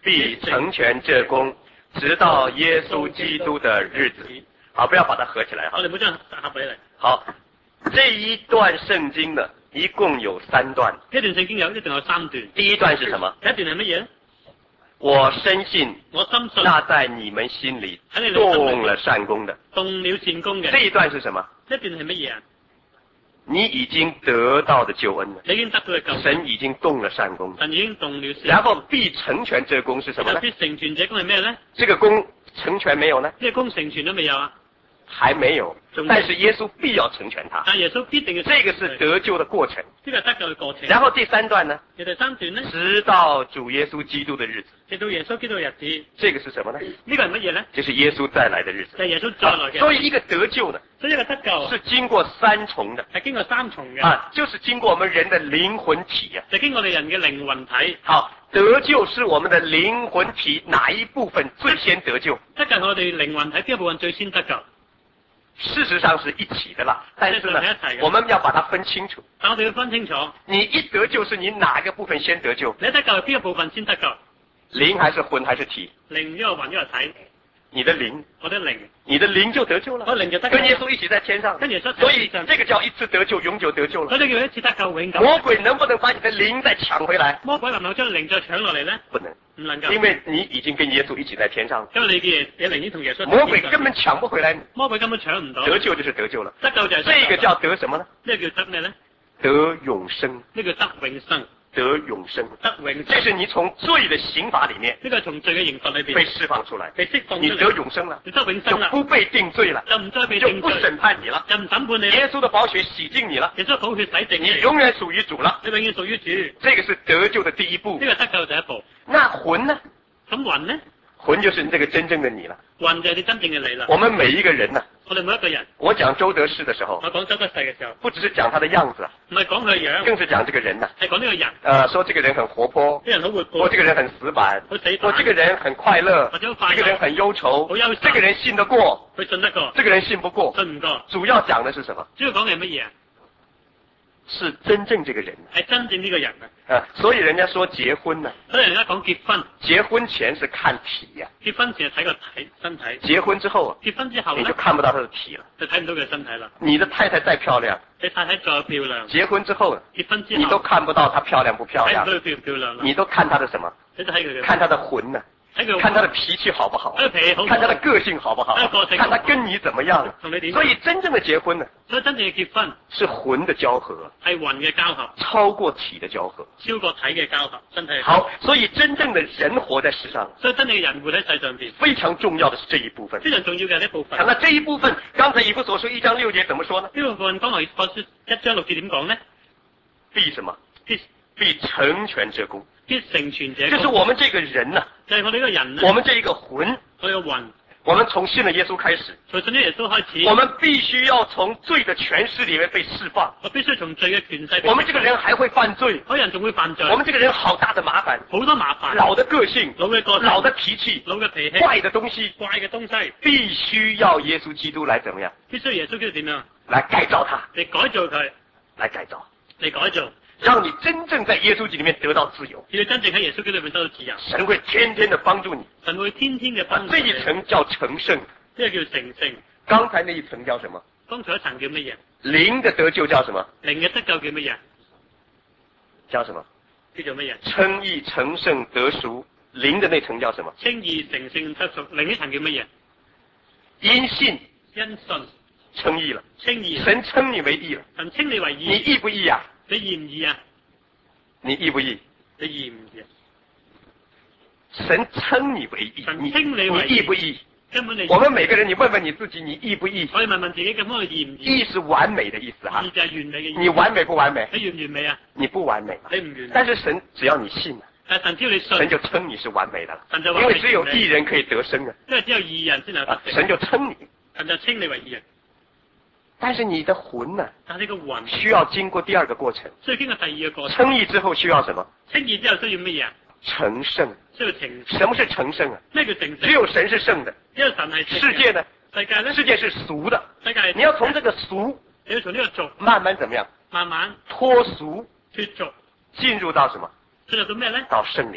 必成全这功，直到耶穌基督的日子。好，不要把它合起来哈。 我哋唔好將合起嚟。 好，这一段圣经呢，一共有三段。 呢段聖經有一定有三段。 第一段是什麼？ 第一段係乜嘢咧？ 我深信， 我深信， 那在你們心裏動了善功的。 動了善功嘅。 這一段是什麼？ 呢段係乜嘢啊？ 你已經得到的救恩了， 你已經得到嘅救恩， 神已經動了善功， 神已經動了善功， 然後必成全這功是什麼呢？ 必成全這功係咩咧？ 這個功成全沒有呢？ 呢個功成全都未有啊？ 還沒有，但是耶穌必要成全它。 但耶穌必定要成全，這個是得救的過程。 呢個係得救嘅過程。 然後第三段呢？ 第三段呢？ 直到主耶穌基督的日子。 直到耶穌基督嘅日子。 這個是什麼呢？ 呢個係乜嘢咧？ 就是耶穌再來的日子。 就係耶穌再來嘅。 所以一個得救呢？ 所以一個得救是經過三重的。 係經過三重嘅。 啊，就是經過我們人的靈魂體啊。 就經過我哋人嘅靈魂體。 好，得救是我們的靈魂體哪一部分最先得救？ 得救係我哋靈魂體邊一部分最先得救？ 事實上是一起的啦，但是呢，我們要把它分清楚。 但我哋要分清楚， 你一得救是你哪個部分先得救？ 你得救係邊個部分先得救？ 靈還是魂還是體？ 靈一個魂一個體。 你的靈， 我的靈， 你的靈就得救了。 我靈就得救， 跟耶穌一起在天上。 跟耶穌， 所以這個叫一次得救，永久得救了。 所以叫一次得救，永久。 魔鬼能不能把你的靈再搶回來？ 魔鬼能唔能將靈再搶落嚟呢？ 不能， 唔能夠， 因為你已經跟耶穌一起在天上。 因為你嘅你靈已經同耶穌。 魔鬼根本搶不回來。 魔鬼根本搶唔到。 得救就是得救了。 得救就係。 這個叫得什麼呢？ 呢個叫得咩呢？ 得永生。 呢個得永生。 得永生， 得永生， 這是你從罪的刑罰裏面， 呢個係從罪嘅刑罰裏邊被釋放出來， 被釋放出來， 你得永生了， 你得永生了， 就不被定罪了， 就唔再被定罪， 就不審判你了， 就唔審判你， 耶穌的寶血洗淨你了， 耶穌的寶血洗淨你， 你永遠屬於主了， 你永遠屬於主， 這個是得救的第一步， 呢個得救第一步。 那魂呢？ 咁魂呢？ 魂就是你這個真正的你了， 魂就係你真正嘅你啦。 我們每一個人呢？ 我哋每一個人。 我講周德士的時候， 我講周德士嘅時候， 不只是講他的樣子， 唔係講佢嘅樣， 更是講這個人呢。 係講呢個人。 呃，說這個人很活潑， 啲人好活潑， 我這個人很死板， 好死板， 我這個人很快樂， 或者快樂， 這個人很憂愁， 好憂愁， 這個人信得過， 佢信得過， 這個人信不過， 信唔過。 主要講的是什麼？ 主要講嘅係乜嘢啊？ 是真正這個人， 係真正呢個人啊！ 啊，所以人家說結婚呢， 所以人家講結婚， 結婚前是看體呀、啊， 結婚前係睇個體身體， 結婚之後， 結婚之後你就看不到他的體了， 就睇唔到佢身體啦。 你的太太再漂亮， 你太太再漂亮， 結婚之後， 結婚之後， 你都看不到她漂亮不漂亮， 睇唔到佢漂唔漂亮啦， 你都看她的什麼？ 你就睇佢嘅， 看她的魂呢、啊。看他的脾氣好不好？看他的個性好不好？看他跟你怎麼樣？所以真正的結婚呢？ 所以真正嘅結婚是魂的交合， 係魂嘅交合， 超過體的交合， 超過體嘅交合，身體。 好，所以真正的人活在世上， 所以真正嘅人活喺世上邊， 非常重要的是這一部分， 非常重要嘅呢部分。 那這一部分，剛才以弗所書一章六節怎麼說呢？ 呢部分講來以弗所書一章六節點講呢？ 必什麼？ 必必成全這功。 必成全者， 就是我們這個人呐、啊， 就係我哋呢個人， 我們這一個魂， 我哋個魂， 我們從信了耶穌開始， 從信咗耶穌開始， 我們必須要從罪的權勢裏面被釋放， 我必須從罪嘅權勢。 我們這個人還會犯罪， 有人仲會犯罪， 我們這個人好大的麻煩， 好多麻煩， 老的個性， 老嘅個性， 老的脾氣， 老嘅脾氣， 怪的東西， 怪嘅東西， 必須要耶穌基督來怎麼樣？ 必須耶穌基督點樣？ 來改造他， 嚟改造佢， 來改造， 嚟改造。 讓你真正在耶穌基督裏面得到自由。 你真正喺耶穌基督裏面得到自由。 神會天天的幫助你。 神會天天嘅幫助你。這一層叫成聖。 呢個叫成聖。 剛才那一層叫什麼？ 剛才一層叫乜嘢？ 靈的得救叫什麼？ 靈嘅得救叫乜嘢？ 叫什麼？ 叫做乜嘢？ 稱義成聖得贖。靈的那層叫什麼？ 稱義成聖得贖。另一層叫乜嘢？ 因信。 因信。 稱義了。 稱義。 神稱你為義了。 神稱你為義。 你義不義啊？ 你義唔義啊？ 你義不義？ 你義唔義？ 神稱你為義， 神稱你為義， 你義不義？ 根本你。 我們每個人，你問問你自己，你義不義？ 可以問問自己，咁樣義唔義？ 義是完美的意思哈。 義就係完美嘅意思。 你完美不完美？ 你完唔完美啊？ 你不完美。 你唔完美。 但是神只要你信啊， 但神只要你信， 神就稱你是完美的了。 神就話因為只有義人可以得生啊。 因為只有義人先能得生。 神就稱你， 神就稱你為義人。 但是你的魂呢？ 但係個魂需要經過第二個過程。 所以經過第二個過程。 稱義之後需要什麼？ 稱義之後需要乜嘢啊？ 成聖。 需要成。 什麼是成聖啊？ 咩叫成聖？ 只有神是聖的。 因為神係。 世界呢？ 世界呢？ 世界是俗的。 世界。 你要從這個俗， 你要從呢個俗， 慢慢怎麼樣？ 慢慢脫俗， 脫俗， 進入到什麼？ 進入到咩咧？ 到聖裏面。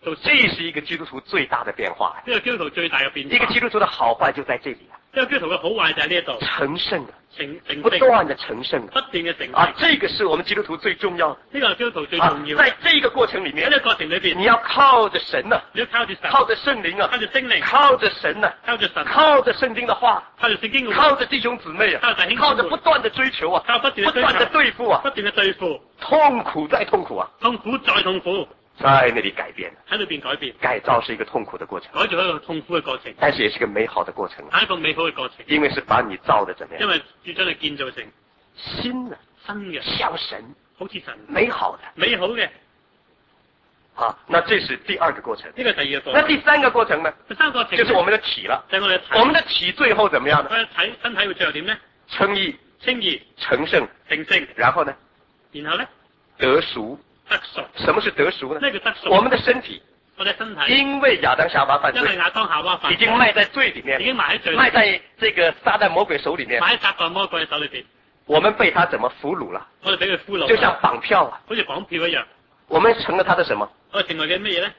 这是一个基督徒最大的变化。 呢個基督徒最大嘅變化。 一個基督徒的好壞就在這裡啊。 呢個基督徒嘅好壞就喺呢一度。 成聖啊， 成成不斷的成聖， 不斷嘅成啊，這個是我們基督徒最重要的。 呢個係基督徒最重要。 啊，在這個過程裡面， 喺呢個過程裏邊， 你要靠着神啊， 你要靠住神， 靠着聖靈啊， 靠住聖靈， 靠着神啊， 靠住神， 靠着聖經的話， 靠住聖經嘅話， 靠着弟兄姊妹啊， 靠着弟兄姊妹， 靠着不斷的追求啊， 靠不斷不斷的對付啊， 不斷嘅對付， 痛苦再痛苦啊， 痛苦再痛苦， 在那裡改變， 喺裏邊改變， 改造是一個痛苦的過程， 改造係一個痛苦嘅過程， 但是也是個美好的過程， 係一個美好嘅過程， 因為是把你造的怎麼樣？ 因為要將你建造成新的、 新嘅， 像神， 好似神， 美好的， 美好嘅。 好，那這是第二個過程。 呢個第二個過程。 那第三個過程呢？ 第三個過程就是我們的體了。 就係我哋體。 我們的體最後怎麼樣呢？ 我哋體身體會最後點呢？ 稱義、 稱義、 成聖、 成聖。 然後呢？ 然後呢？ 得贖。 得贖。 什麼是得贖呢？ 那個得贖。 我們的身體。 我哋身體。 因為亞當夏娃犯罪。 因為亞當夏娃犯罪。 已經賣在罪裡面。 已經賣喺罪。 賣在這個撒旦魔鬼手裡面。 賣喺撒旦魔鬼手裏邊。 我們被他怎麼俘虜了？ 我哋俾佢俘虜。 就像綁票啊。 好似綁票一樣。 我們成了他的什麼？ 我哋成為嘅乜嘢呢？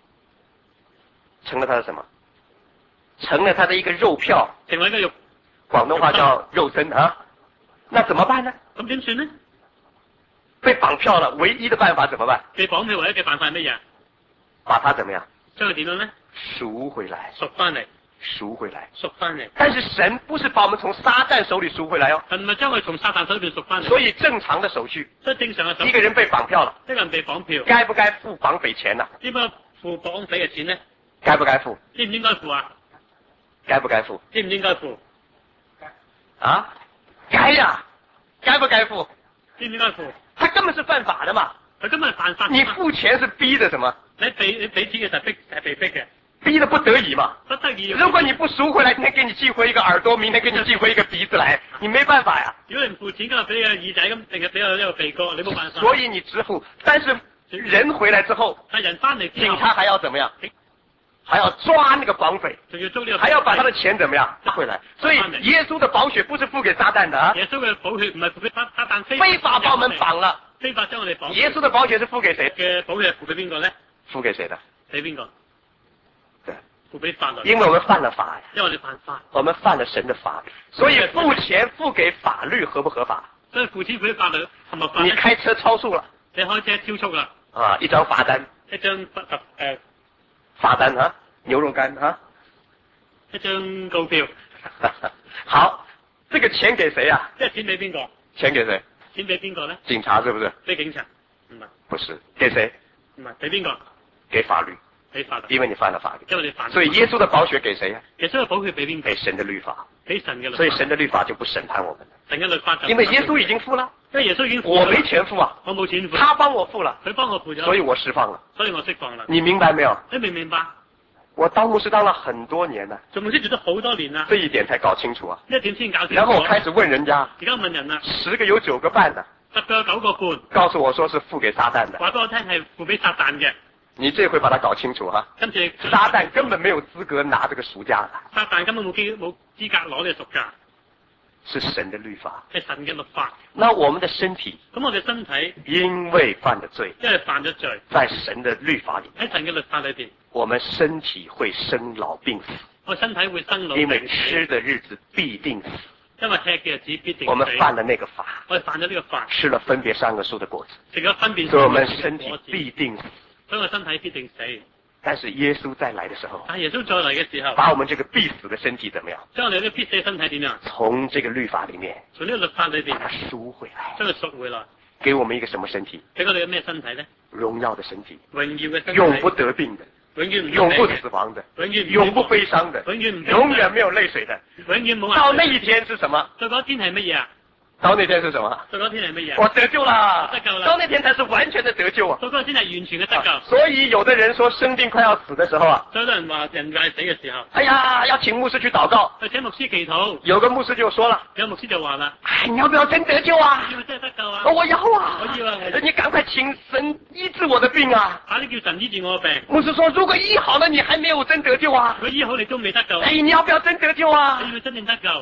成了他的什麼？成了他的一個肉票。 成為一個肉。 廣東話叫肉身啊。那怎麼辦呢？ 咁點算呢？ 被綁票了，唯一的辦法怎麼辦？ 被綁票唯一嘅辦法係乜嘢？ 把它怎麼樣？ 將佢點樣呢？ 贖回來。 贖翻嚟。 贖回來。 贖翻嚟。 但是神不是把我們從撒旦手裏贖回來哦。 神唔係將佢從撒旦手裏邊贖翻嚟。 所以正常的手續。 所以正常嘅手續。 一個人被綁票了。 一個人被綁票。 該不該付綁匪錢啊？ 應該付綁匪嘅錢呢？ 該不該付？ 應唔應該付啊？ 該不該付？ 應唔應該付？ 啊？該呀、啊。該不該付？ 應唔應該付？ 他根本是犯法的嘛。 佢根本係犯法。 你付錢是逼的什麼？ 你俾你俾錢嘅時候逼係被逼嘅。 逼得不得已嘛。 不得已。 如果你不贖回來，今天給你寄回一個耳朵，明天給你寄回一個鼻子來，你沒辦法呀。 如果你唔付錢，今日俾個耳仔咁，定係俾個一個鼻哥，你冇辦法。 所以你支付，但是人回來之後， 但人翻嚟， 警察還要怎麼樣？還要抓那個綁匪， 仲要捉呢個， 還要把他的錢怎麼樣拿回來？所以耶穌的寶血不是付給撒旦的啊。 耶穌嘅寶血唔係付俾撒撒旦， 非法把我們綁了。 非法將我哋綁。 耶穌的寶血是付給誰？ 嘅寶血付俾邊個咧？ 付給誰的？ 俾邊個？ 對， 付俾法律。 因為我們犯了法。 因為我哋犯法。 我們犯了神的法，所以付錢付給法律合不合法？ 所以付錢付俾法律合唔合法？ 你開車超速了。 你開車超速啦。 啊，一張罰單。 一張罰誒罰單啊，牛肉乾啊。 一張告票。 好，這個錢給誰啊？ 即係錢俾邊個？ 錢給誰？ 錢俾邊個咧？ 警察是不是？ 俾警察。唔係。 不是，給誰？ 唔係，俾邊個？ 給法律。 給法律。 因為你犯了法律。 因為你犯。 所以耶穌的寶血給誰啊？ 耶穌嘅寶血俾邊個？ 給神的律法。 俾神嘅律法。 所以神的律法就不審判我們了。 神嘅律法就。 因為耶穌已經付了。 因為耶穌已經付。 我沒錢付啊。 我冇錢付。 他幫我付了。 佢幫我付咗。 所以我釋放了。 所以我釋放了。 你明白沒有？ 你明唔明白？ 我當牧師當了很多年了。 做牧師做咗好多年啦。 這一點才搞清楚啊。 呢一點先搞清楚。 然後我開始問人家。 而家問人啦。 十個有九個半的。 十個有九個半。 告訴我說是付給撒旦的。 話俾我聽係付俾撒旦嘅。 你這回把它搞清楚哈。 跟住撒旦根本沒有資格拿這個贖價的。 撒旦根本冇機冇資格攞呢個贖價。 是神的律法。 係神嘅律法。 那我們的身體。 咁我哋身體。 因為犯了罪。 因為犯咗罪。 在神的律法裏。 喺神嘅律法裏邊。 我們身體會生老病死。 我身體會生老病死。 因為吃的日子必定死。 因為吃嘅日子必定死。 我們犯了那個法。 我哋犯咗呢個法。 吃了分別善惡樹的果子。 食咗分別善惡樹的果子。 所以我們身體必定死。 所以我身體必定死。 但是耶穌再來的時候， 但耶穌再來嘅時候， 把我們這個必死的身體怎麼樣？ 將我哋呢個必死嘅身體點樣？ 從這個律法裏面， 從呢個律法裏邊， 把它贖回來， 將佢贖回來， 給我們一個什麼身體？ 俾我哋嘅咩身體咧？ 榮耀的身體， 榮耀嘅身體， 永不得病的， 永遠唔永不死亡的， 永遠永不悲傷的， 永遠唔永遠沒有淚水的， 永遠冇。 到那一天是什麼？ 到嗰天係乜嘢啊？ 到那天是什麼？ 到嗰天係乜嘢？ 我得救了， 得救了。 到那天才是完全的得救啊！ 到嗰天係完全嘅得救。 啊、所以有的人說生病快要死的時候啊， 所以有人話人快死嘅時候， 哎呀，要請牧師去禱告， 去請牧師祈禱。 有個牧師就說了， 有牧師就話啦， 哎，你要不要真得救啊？ 要真係得救啊？ 我要啊！ 我要啊！ 你趕快請神醫治我的病啊！ 快啲叫神醫治我嘅病。 牧師說，如果醫好了，你還沒有真得救啊？ 如果醫好你都未得救。 哎，你要不要真得救啊？ 你要真正得救？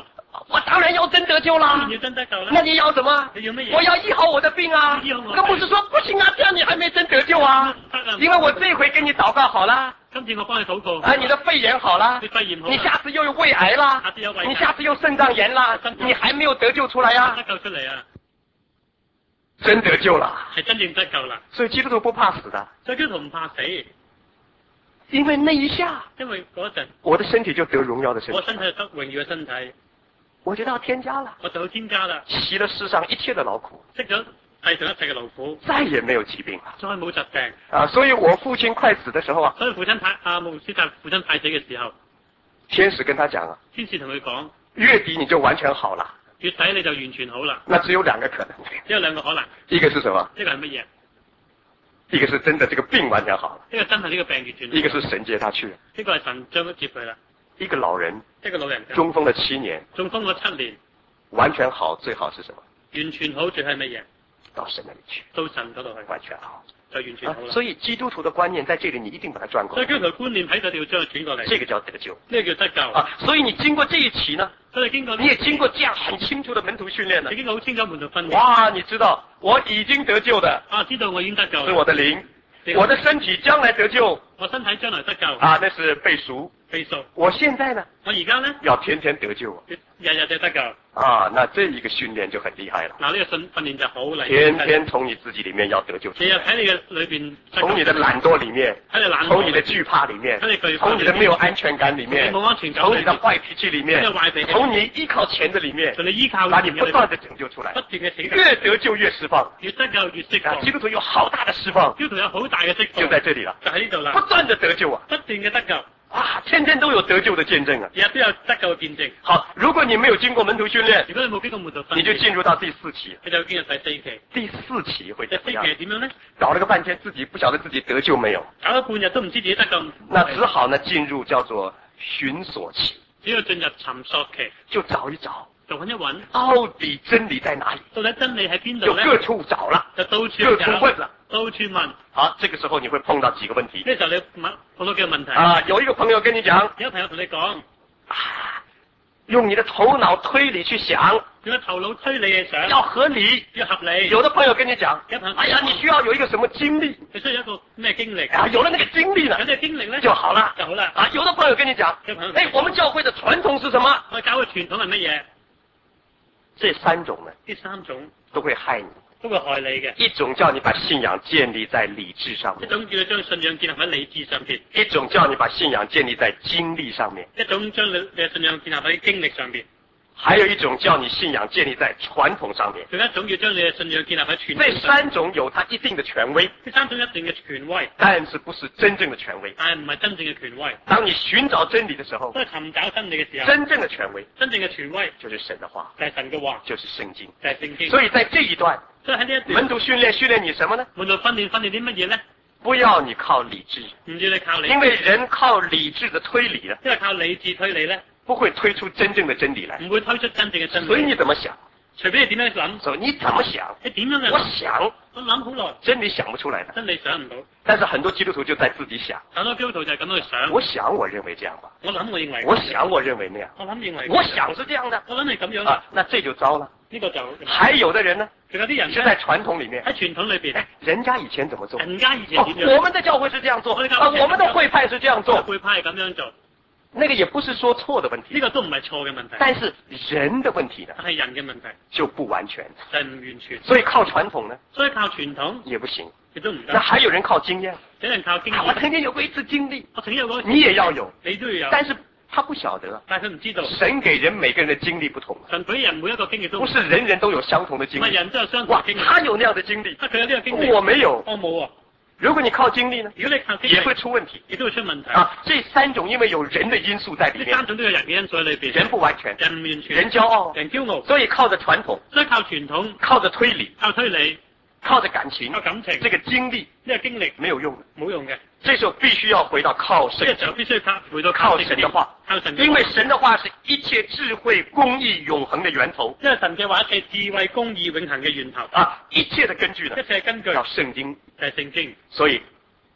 我当然要真得救啦。 你真得救啦。 那你要什么？ 你要乜嘢？ 我要醫好我的病啊。那牧師說不行啊，這樣你還沒真得救啊。因為我這回給你禱告好啦。 今次我幫你禱告。 啊，你的肺炎好啦。 你肺炎好。 你下次又有胃癌啦。 下次有胃癌。 你下次又腎臟炎啦。你還沒有得救出來啊。 得救出嚟啊。 真得救了。 係真正得救啦。 所以基督徒不怕死的。 所以基督徒唔怕死。 因為那一下， 因為嗰陣， 我的身體就得榮耀的身體， 我身體就得榮耀嘅身體， 我就到天家了， 我就到天家啦， 息了世上一切的勞苦， 息咗世上一切嘅勞苦， 再也沒有疾病了， 再冇疾病啊！所以我父親快死的時候啊， 所以父親太阿牧師就父親快死嘅時候， 天使跟他講啊， 天使同佢講， 月底你就完全好了， 月底你就完全好啦， 那只有兩個可能， 只有兩個可能， 一個是什麼？ 呢個係乜嘢？ 一個是真的，這個病完全好了。 呢個真係呢個病完全好。 一個是神接他去了。 呢個係神將佢接佢啦。 一個老人。 一個老人。 中風了七年。 中風咗七年。 完全好，最好是什麼？ 完全好，最係乜嘢？ 到神那裏去。 到神嗰度去。 完全好。 就完全好啦。 所以基督徒的觀念在這裏，你一定把它轉過來。 所以基督徒觀念喺度，你要將佢轉過嚟。 這個叫得救。 呢個叫得救。 啊，所以你經過這一期呢？ 所以經過。 你也經過這樣很清楚的門徒訓練了。 已經好清楚門徒訓練。 哇，你知道我已經得救的。 啊，知道我已經得救。 是我的靈。我的身體將來得救， 我身體將來得救啊，那是背熟， 背熟。 我現在呢？ 我而家呢？ 要天天得救， 日日就得救。 啊，那這一個訓練就很厲害了。 嗱，呢個訓訓練就好厲害。 天天從你自己裏面要得救出來。 日日喺你嘅裏邊。 從你的懶惰裏面， 喺你懶惰， 從你的懼怕裏面，從你的沒有安全感裏面， 冇安全感， 從你的壞脾氣裏面，從你依靠錢的裏面， 從你依靠把你不斷的拯救出來， 不斷嘅拯救， 越得救越釋放， 越得救越釋放。 基督徒有好大的釋放， 基督徒有好大嘅釋放， 就在這裏了， 就喺呢度啦， 不斷的得救啊， 不斷嘅得救。 啊，天天都有得救的見證啊！ 日日都有得救嘅見證。 好，如果你沒有經過門徒訓練， 如果你冇經過門徒訓練， 你就進入到第四期， 你就進入第四期。 第四期會點樣？ 第四期點樣呢？ 搞了個半天，自己不曉得自己得救沒有。 搞咗半日都唔知自己得救。 那只好呢進入叫做尋索期。 只要進入尋索期， 就找一找， 就揾一揾， 到底真理在哪裡？ 到底真理喺邊度就各處找了， 就到處各處問了。 到處問， 好，這個時候你會碰到幾個問題。 呢時候你問碰到幾個問題啊？有一個朋友跟你講， 有朋友同你講， 啊，用你的頭腦推理去想， 用個頭腦推理嘅想， 要合理， 要合理。 有的朋友跟你講， 有朋友， 哎呀，你需要有一個什麼經歷， 你需要一個咩經歷啊？有了那個經歷呢， 有呢個經歷咧就好了， 就好啦。 啊，有的朋友跟你講， 有朋友， 哎，我們教會的傳統是什麼？ 我教會傳統係乜嘢？ 這三種呢？ 呢三種都會害你。 都會害你嘅。 一種叫你把信仰建立在理智上面， 一種叫你將信仰建立喺理智上邊； 一種叫你把信仰建立在經歷上面； 一種將你你嘅信仰建立喺經歷上邊； 還有一種叫你信仰建立在傳統上面。 仲有一種要將你嘅信仰建立喺傳統上。 這三種有它一定的權威， 呢三種一定嘅權威， 但是不是真正的權威。 但係唔係真正嘅權威。 當你尋找真理的時候， 都係尋找真理嘅時候， 真正的權威， 真正嘅權威就是神的話， 就係神嘅話， 就是聖經， 就係聖經。 所以在這一段， 所以喺呢一段， 門徒訓練訓練你什麼呢？ 門徒訓練訓練啲乜嘢咧？ 不要你靠理智， 唔要你靠理智， 因為人靠理智的推理呢， 因為靠理智推理咧， 不會推出真正的真理來， 唔會推出真正嘅真理。 所以你怎麼想？ 除非你點樣諗， 所以你怎麼想？ 你點樣嘅？ 我想， 我諗好耐， 真理想不出來的， 真理想唔到。 但是很多基督徒就在自己想， 好多基督徒就係咁樣去想。 我想，我認為這樣吧。 我諗，我認為。 我想，我認為那樣。 我諗認為。 我想是這樣的。 我諗係咁樣啊，那這就糟了。 呢個就。 還有的人呢？ 仲有啲人是在傳統裡面。 喺傳統裏邊。 人家以前怎麼做？ 人家以前點樣？ 哦，我們的教會是這樣做。啊，我們的會派是這樣做。 會派係咁樣做。 那個也不是說錯的問題， 呢個都唔係錯嘅問題， 但是人的問題呢？ 係人嘅問題就不完全， 就係唔完全。 所以靠傳統呢？ 所以靠傳統也不行， 亦都唔得。 那還有人靠經驗， 有人靠經驗。 我曾經有過一次經歷， 我曾經有過， 你也要有， 你都要有。 但是他不曉得， 但係佢唔知道。 神給人每個人的經歷不同， 神俾人每一個經歷都不是人人都有相同的經歷。 唔係人都有相同嘅經歷。 他有那樣的經歷， 佢有呢個經歷， 我沒有， 我冇啊。 如果你靠經歷呢？ 如果你靠經歷， 也會出問題， 亦都會出問題。 啊，這三種因為有人的因素在裏面， 呢三種都有人嘅因素喺裏邊。 人不完全， 人唔完全， 人驕傲， 人驕傲， 所以靠着傳統， 所以靠傳統， 靠着推理， 靠推理， 靠着感情， 靠感情， 這個經歷， 呢個經歷沒有用的， 冇用嘅。 這時候必須要回到靠聖經， 這時候必須要靠回到靠神的話， 靠神的話， 因為神的話是一切智慧、公義、永恆的源頭。 因為神嘅話係智慧、公義、永恆嘅源頭。 啊，一切的根據呢？ 一切根據叫聖經， 就係聖經。 所以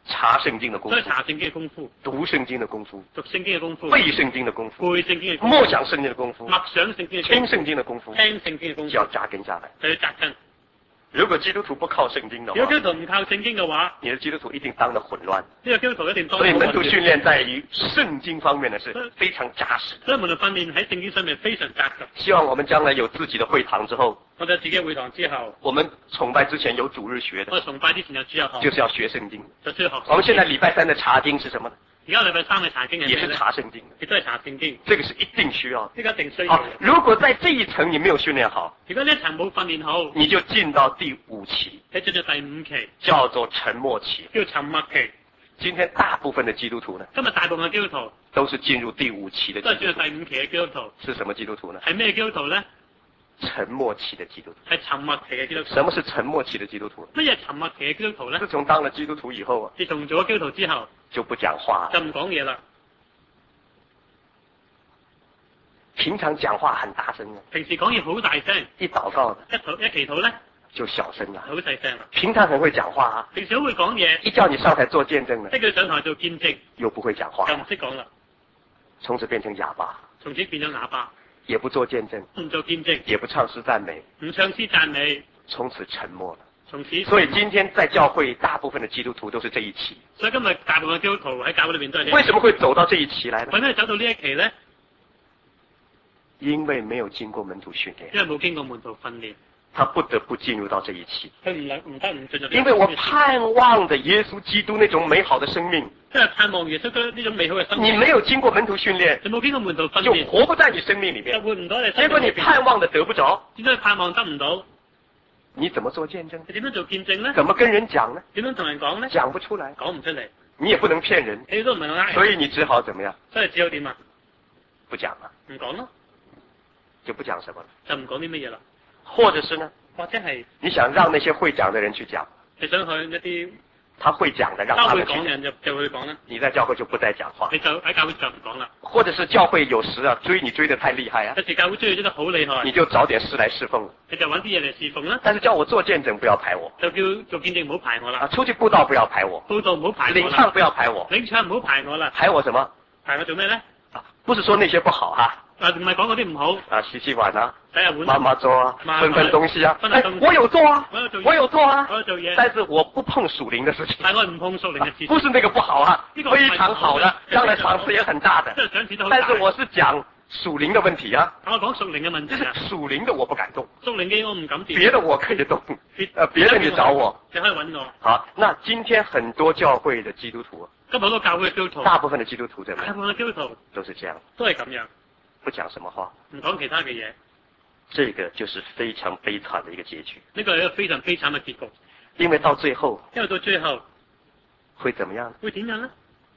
查聖經嘅功夫， 所以查聖經嘅功夫， 讀聖經嘅功夫， 讀聖經嘅功夫， 背聖經嘅功夫， 背聖經嘅功夫， 默想聖經嘅功夫， 默想聖經嘅功夫， 聽聖經嘅功夫， 聽聖經嘅功夫， 就要扎根下來。 就要扎根。 如果基督徒不靠聖經的話， 如果基督徒唔靠聖經嘅話， 你的基督徒一定當得混亂。 呢個基督徒一定當得所以混亂。 門徒訓練在於聖經方面呢，是非常扎實。 所以門徒訓練喺聖經上面非常扎實。 希望我們將來有自己的會堂之後， 我哋自己會堂之後， 我們崇拜之前有主日學的， 我哋崇拜之前有主日學， 就是要學聖經。 就需要學。 我們現在禮拜三的查經是什麼呢？ 而家禮拜三嘅查經係咩咧？ 也是查聖經， 亦都係查聖經。 這個是一定需要的。 呢個一定需要。 好，如果在這一層你沒有訓練好， 如果呢一層冇訓練好， 你就進到第五期， 你進到第五期， 叫做沉默期， 叫沉默期。 今天大部分的基督徒呢， 今日大部分嘅基督徒都是進入第五期的基督徒， 都係進入第五期嘅基督徒。 是什麼基督徒呢？ 係咩基督徒咧？ 沉默期的基督徒。 係沉默期嘅基督徒。 什麼是沉默期的基督徒？ 乜嘢沉默期嘅基督徒咧？ 自從當了基督徒以後啊， 自從做咗基督徒之後， 就不講話了， 就唔講嘢啦。 平常講話很大聲啊， 平時講嘢好大聲， 一禱告呢， 一禱一祈禱咧就小聲啦， 好細聲啦。 平常很會講話啊， 平時好會講嘢， 一叫你上台做見證呢， 即係佢上台做見證， 又不會講話， 就唔識講啦， 從此變成啞巴， 從此變咗啞巴， 也不做見證， 唔做見證， 也不唱詩讚美， 唔唱詩讚美， 從此沉默了。 從此。 所以今天在教會大部分的基督徒都是這一期。 所以今日大部分嘅基督徒喺教會裏邊都係呢。 為什麼會走到這一期來呢？ 為咩走到呢一期咧？ 因為沒有經過門徒訓練， 因為冇經過門徒訓練， 他不得不進入到這一期。 佢唔能唔得唔進入。 因為我盼望着耶穌基督那種美好的生命， 即係盼望耶穌基督呢種美好嘅生命。 你沒有經過門徒訓練， 你冇經過門徒訓就練， 活不在你生命裏面， 就活唔到你。 結果你盼望的得不着， 點解盼望得唔到？ 你怎麼做見證？ 你點樣做見證咧？ 怎麼跟人講呢？ 點樣同人講咧？ 講不出來， 講唔出嚟， 你也不能騙人， 你都唔能呃人， 所以你只好怎麼樣？ 所以只有點啊？ 不講了， 唔講咯， 就不講什麼了， 就唔講啲乜嘢啦。 或者是呢？ 或者係你想讓那些會講的人去講， 你想向一啲他會講的讓他們去講， 教會講人就就會講啦。 你在教會就不再講話， 你就喺教會就唔講啦。 或者是教會有時啊追你追得太厲害啊， 有時教會追你追得好厲害， 你就找點事來侍奉， 你就揾啲嘢嚟侍奉啦。 但是叫我做見證不要排我， 就叫做見證唔好排我啊啦， 出去佈道不要排我， 報道唔好排我啦， 領唱不要排我， 領唱唔好排我啦， 排我什麼？ 排我做咩咧？ 啊，不是說那些不好哈、啊。 啊，唔係講嗰啲唔好， 啊，洗洗碗啊， 洗下碗， 抹抹桌啊， 抹分分東西啊， 分下東西哎，我有做啊， 我有做嘢我有做啊， 我有做嘢， 但是我不碰屬靈的事情， 但係我唔碰屬靈嘅事情， 不是那個不好啊， 呢個唔係非常好的，將來賞賜也很大的即，係賞賜都好大， 但是我是講屬靈的問題啊， 我講屬靈嘅問就是題啊， 屬靈的我不敢動， 屬靈嘅我唔敢掂， 別的我可以動，呃，別的你找我， 你可以揾我。 好，那今天很多教會的基督徒， 今日好多教會嘅基督徒， 大部分的基督徒怎麼樣？ 大部分嘅基督徒都是這樣， 都係咁樣， 不講什麼話， 唔講其他嘅嘢， 這個就是非常悲慘的一個結局， 呢個係一個非常悲慘嘅結局， 因為到最後因為到最後會怎麼樣？ 會點樣呢？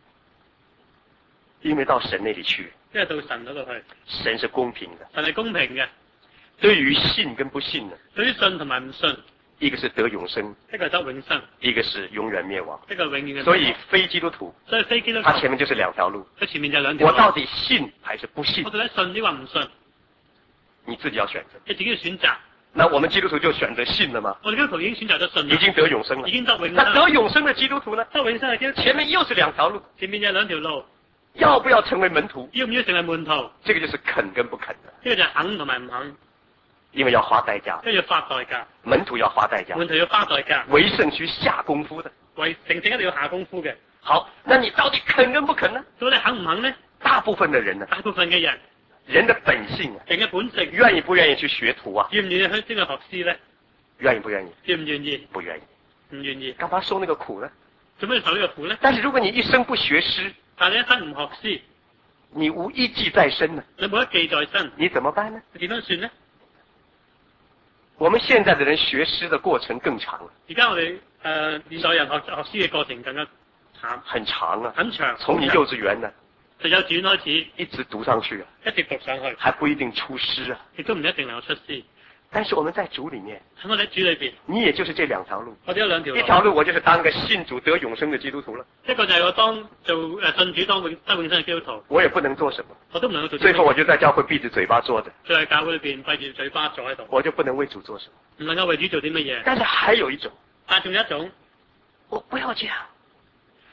因為到神那裏去， 因為到神嗰度去， 神是公平的。 神係公平嘅， 對於信跟不信呢， 對於信同埋唔信， 一個是得永生， 一個係得永生， 一個是永遠滅亡。 一個永遠嘅。 所以非基督徒， 所以非基督徒， 他前面就是兩條路， 佢前面就兩條路。 我到底信還是不信我？到底信抑或唔信？ 你自己要選擇。 你自己要選擇。 那我們基督徒就選擇信了嗎？ 我哋基督徒已經選擇咗信啦， 已經得永生了已。經得永生那啦。 得永生的基督徒呢？ 得永生嘅基督徒， 前面又是兩條路， 前面有兩條路， 要不要成為門徒？ 要唔要成為門徒？ 這個就是肯跟不肯的， 呢個就係肯同埋唔肯， 因為要花代價， 都要花代價。 門徒要花代價， 門徒要花代價， 為聖需下功夫的。 為成聖一定要下功夫嘅。 好，那你到底肯跟不肯呢？ 到底肯唔肯呢？ 大部分的人呢， 大部分嘅人， 人的本性啊， 人嘅本性， 願意不願意去學徒啊？ 願唔願意去呢個學師咧？ 願意不願意？ 願唔願意？ 不願意。 唔願意。 幹嘛受那個苦呢？ 做咩要受呢個苦咧？ 但是如果你一生不學師， 但係你一生唔學師， 你無一技在身呢， 你冇一技在身， 你怎麼辦呢？ 你點樣算呢？ 我們現在的人學師的過程更長了， 而家我哋誒現代人學學師嘅過程更加慘， 很長啊， 很長。 從你幼稚園呢， 就幼稚園開始， 一直讀上去啊， 一直讀上去， 還不一定出師啊。 亦都唔一定能夠出師。 但是我們在主裡面， 喺我哋主裏邊， 你也就是這兩條路， 我哋有兩條路。 一條路我就是當個信主得永生的基督徒了， 一個就係我當做誒信主當永得永生嘅基督徒， 我也不能做什麼， 我都唔能夠做。 最後我就在教會閉着嘴巴坐着， 就喺教會裏邊閉住嘴巴坐喺度， 我就不能為主做什麼。 唔能夠為主做啲乜嘢。 但是還有一種， 但係仲有一種， 我不要講，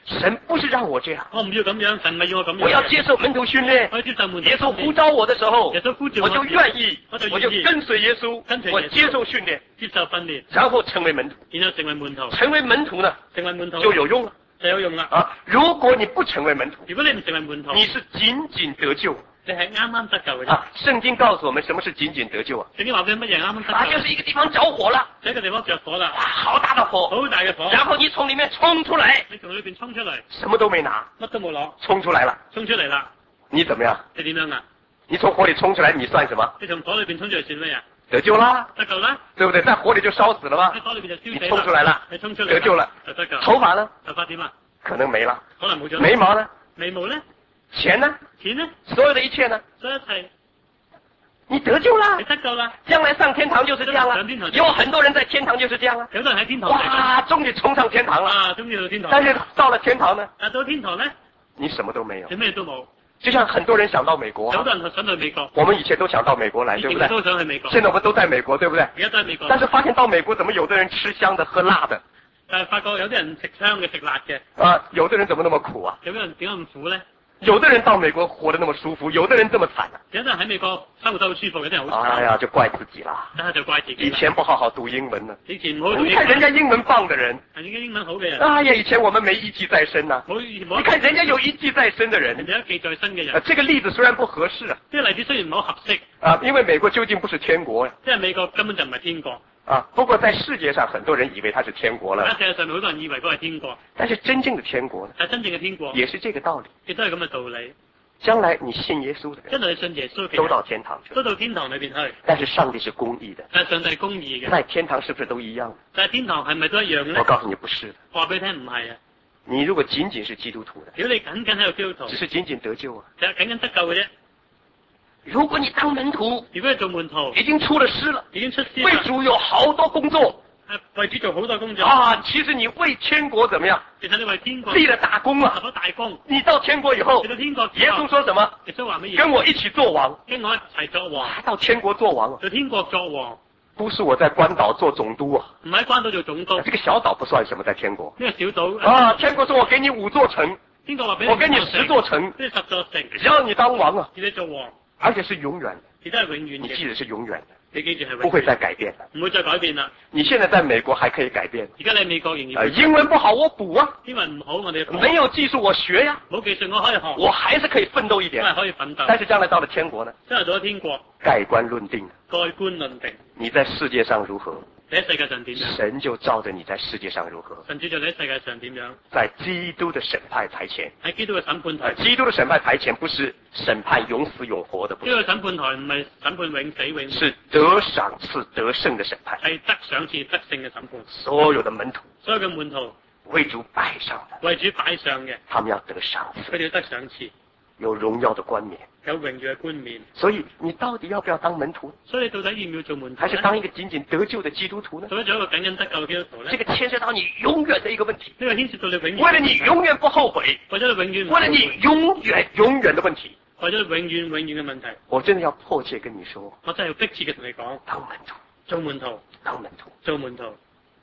神不是让我这样， 我唔要咁樣，神咪要我咁樣。 我要接受門徒訓練。 我要接受門徒。 耶穌呼召我的時候， 耶穌呼召我就願意， 我就我就跟隨耶穌， 跟隨耶穌我接受訓練， 接受訓練， 然後成為門徒。 然後成為門徒。 成為門徒呢， 成為門徒就有用了， 就有用啦。 啊，如果你不成為門徒， 如果你唔成為門徒， 你是僅僅得救。 你係啱啱得救嘅啫。 啊，聖經告訴我們什麼是僅僅得救啊？ 聖經話俾乜嘢啱啱得救？ 啊，就是一個地方着火了， 一個地方着火啦， 哇，好大的火， 好大嘅火， 然後你從裏面衝出來， 你從裏邊衝出嚟， 什麼都沒拿， 乜都冇攞， 衝出來了， 衝出嚟啦， 你怎麼樣？ 你點樣啊？ 你從火裏衝出來，你算什麼？ 你從火裏邊衝出嚟算咩啊？ 得救啦， 得救啦， 對不對？在火裏就燒死了嗎？ 喺火裏邊就燒死你衝出來了， 你衝出嚟得救了， 就得救。 頭髮呢？ 頭髮點啊？ 可能沒了， 可能冇咗。 眉毛呢？ 眉毛呢？ 錢呢？ 錢呢？ 所有的一切呢？ 所有一切， 你得救啦， 你得救啦， 將來上天堂就是這樣啦。 上天堂有很多人在天堂就是這樣啦。 有多人喺天堂哇，終於衝上天堂了啊，終於到天堂。 但是到了天堂呢？ 啊，到天堂呢？ 你什麼都沒有， 你咩都冇。 就像很多人想到美國， 好多人想到美國， 我們以前都想到美國來， 以對不對？ 前都想去美國。 現在我們都在美國，對不對？ 而家都喺美國。 但是發現到美國，怎麼有的人吃香的喝辣的？ 但係發覺有啲人食香嘅食辣嘅。 啊，有的人怎麼那麼苦啊？ 有啲人點解咁苦呢？ 有的人到美國活得那麼舒服，有的人這麼慘啊！ 有啲人喺美國生活得好舒服，有啲人好慘。 哎呀，就怪自己啦。 但係就怪自己。 以前不好好讀英文呢。 以前唔好讀英文。 你看人家英文棒的人。 係人家英文好嘅人。 哎呀，以前我們沒一技在身呐、啊。 冇冇。 你看人家有一技在身的人。 人家一技在身嘅人。 啊，這個例子雖然不合適啊。 呢個例子雖然唔好合適。 啊，因為美國究竟不是天國呀、啊。 即係美國根本就唔係天國。 啊，不過在世界上很多人以為它是天國了。 喺世界上面好多人以為嗰係天國。 但是真正的天國呢？ 但真正嘅天國。 也是這個道理。 亦都係咁嘅道理。 將來你信耶穌的人， 將來你信耶穌嘅人， 都到天堂去， 都到天堂裏邊去。 但是上帝是公義的， 但係上帝係公義嘅。 在天堂是不是都一樣？ 但係天堂係咪都一樣咧？ 我告訴你不是的。 話俾你聽唔係啊！ 你如果僅僅是基督徒的， 如果你僅僅喺度基督徒， 只是僅僅得救啊， 就係僅僅得救嘅啫。 如果你當門徒， 如果你做門徒， 已經出了師了， 已經出師， 為主有好多工作。 為主做好多工作啊！其實你為天國怎麼樣？ 其實你為天國立了大功啊！ 立咗大功。你到天國以後， 你到天國， 耶穌說什麼？ 耶穌話乜嘢？ 跟我一起做王， 跟我一齊作王。 到天國做王啊！ 到天國作王， 不是我在關島做總督啊！ 唔喺關島做總督。 這個小島不算什麼，在天國。 呢個小島啊！天國說我給你五座城， 天國話俾你， 我給你十座城， 呢十座城， 讓你當王啊！ 叫你做王， 而且是永遠的， 亦都係永遠嘅。 你記得是永遠的。 你記住係永遠， 不會再改變了， 唔會再改變啦。 你現在在美國還可以改變。 而家你喺美國仍然、 呃，英文不好我補啊， 英文唔好我哋沒有技術我學呀、啊， 冇技術我可以學， 我還是可以奮鬥一點， 可以奮鬥。 但是將來到了天國呢？ 將來到咗天國， 蓋棺論定， 蓋棺論定。 你在世界上如何？ 你喺世界上點樣？ 神就照着你在世界上如何。 神照着你喺世界上點樣？ 在基督的審判台前， 喺基督嘅審判台、 呃。基督的審判台前不是審判永死永活的，不是。 呢個審判台唔係審判永死永活， 是得賞賜得勝的審判， 係得賞賜得勝嘅審判。 所有的門徒， 所有嘅門徒為主擺上的， 為主擺上嘅， 他們要得賞賜， 佢哋要得賞賜， 有榮耀的冠冕。 有榮耀嘅冠冕， 所以你到底要不要當門徒？ 所以你到底要唔要做門徒？ 還是當一個僅僅得救的基督徒呢？ 做一做一個僅僅得救嘅基督徒呢？ 這個牽涉到你永遠的一個問題。 呢個牽涉到你永遠。 為了你永遠不後悔， 為咗你永遠。 為了你永遠永遠的問題。 為咗你永遠永遠嘅問題。 我真的要迫切跟你說， 我真係要迫切嘅同你講， 當門徒， 做門徒， 當門徒， 做門徒。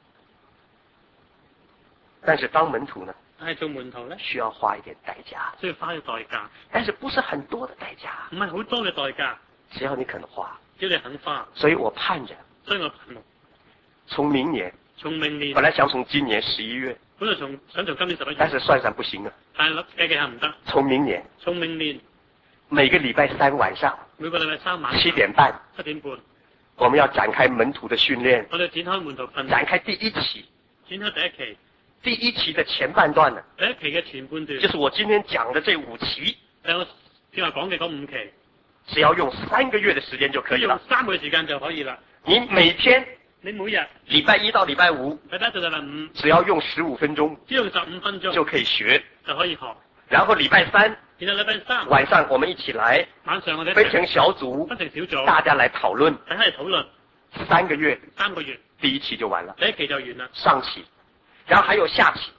但是當門徒呢？ 但係做門徒咧， 需要花一點代價， 需要花一個代價， 但是不是很多的代價， 唔係好多嘅代價， 只要你肯花， 只要你肯花。 所以我盼着， 所以我盼望， 從明年， 從明年， 本來想從今年十一月， 本來從想從今年十一月， 但是算算不行啊， 但係計計下唔得。 從明年， 從明年， 每個禮拜三晚上， 每個禮拜三晚七點半， 七點半， 我們要展開門徒的訓練， 我哋展開門徒訓練， 展開第一期， 展開第一期。 第一期的前半段呢？ 第一期嘅前半段， 就是我今天講的這五期。 係我正話講嘅嗰五期， 只要用三個月的時間就可以了。 用三個月時間就可以啦。 你每天， 你每日， 禮拜一到禮拜五， 禮拜一到禮拜五， 只要用十五分鐘， 只用十五分鐘就可以學， 就可以學。 然後禮拜三， 然後禮拜三晚上我們一起來， 晚上我哋分成小組， 分成小組， 大家來討論， 大家嚟討論。 三個月， 三個月， 第一期就完了， 第一期就完啦。 上期，然後還有下期。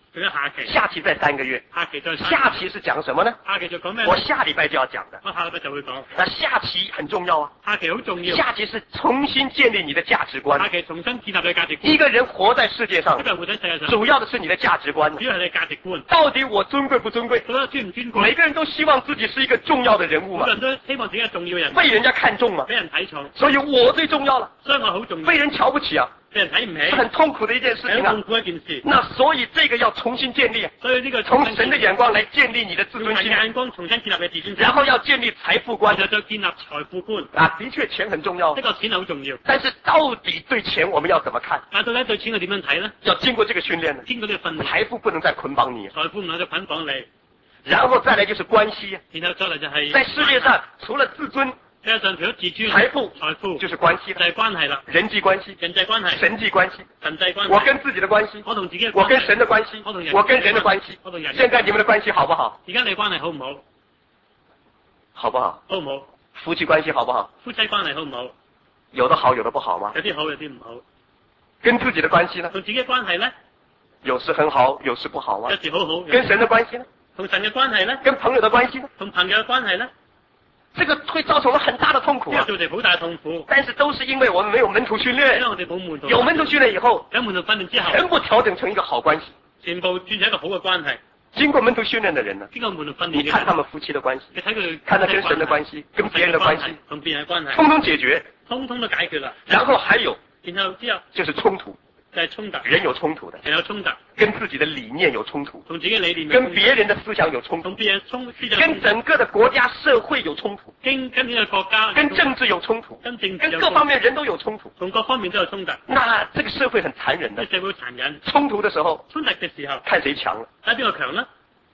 仲有下期， 下期再三个月。 下期再下期是讲什么呢？ 下期就講咩？ 我下禮拜就要講的。 我下禮拜就會講。 那下期很重要啊。 下期好重要。 下期是重新建立你的價值觀。 下期重新建立你嘅價值觀。 一個人活在世界上， 一個人活在世界上， 主要的是你的價值觀。 主要係你價值觀。 到底我尊貴不尊貴？ 到底尊唔尊貴？ 每個人都希望自己是一個重要的人物嘛。 每個人都希望自己係重要人。 被人家看重嘛。 俾人睇重。 所以我最重要了。 所以我好重要。 被人瞧不起啊。 被人睇唔起。 是很痛苦的一件事情啊。 痛苦一件事。 那所以這個要重新建立。 所以呢個從神的眼光來建立你的自尊心。 眼光重新建立你自尊心。 然後要建立財富觀。 就再建立財富觀。 啊，的確錢很重要。 呢個錢好重要。 但是到底對錢我們要怎麼看？ 但到底對錢我點樣睇呢？ 要經過這個訓練呢。 經過呢個訓練。 財富不能再捆綁你。 財富唔能再捆綁你。 然後再來就是關係。 然後再來就係。 在世界上除了自尊。 世界上除咗自尊， 財富， 財富就是關係， 就係關係啦， 人際關係， 人際關係， 神際關係， 神際關係。 我跟自己的關係， 我同自己嘅關係， 我跟神的關係， 我同人， 我跟人的關係， 我同人。 現在你們的關係好不好？ 而家你關係好唔好？ 好不好？ 好唔好？ 夫妻關係好不好？ 夫妻關係好唔好？ 有的好，有的不好嗎？ 有啲好，有啲唔好。 跟自己的關係呢？ 同自己嘅關係呢？ 有時很好，有時不好嗎？ 有時好好。 跟神的關係呢？ 同神嘅關係呢？ 跟朋友的關係呢？ 同朋友嘅關係呢？ 這個會造成我們很大的痛苦啊！ 造成好大的痛苦。 但是都是因為我們沒有門徒訓練。 因為我哋冇門徒。 有門徒訓練以後， 有門徒訓練之後， 全部調整成一個好關係。 全部轉成一個好嘅關係。 經過門徒訓練的人呢？ 經過門徒訓練。 你看他們夫妻的關係， 你睇佢， 看他跟神的關係，跟別人的關係， 同別人嘅關係， 通通解決， 通通都解決啦。 然後還有， 然後之後就是衝突。 就係衝突， 人有衝突的， 人有衝突， 跟自己的理念有衝突， 同自己理念， 跟別人的思想有衝突， 同別人衝， 跟整個的國家社會有衝突， 跟跟呢個國家， 跟政治有衝突， 跟政治跟各方面人都有衝突， 同各方面都有衝突。 那這個社會很殘忍的， 社會殘忍。 衝突的時候， 衝突嘅時候， 看誰強了， 睇邊個強呢？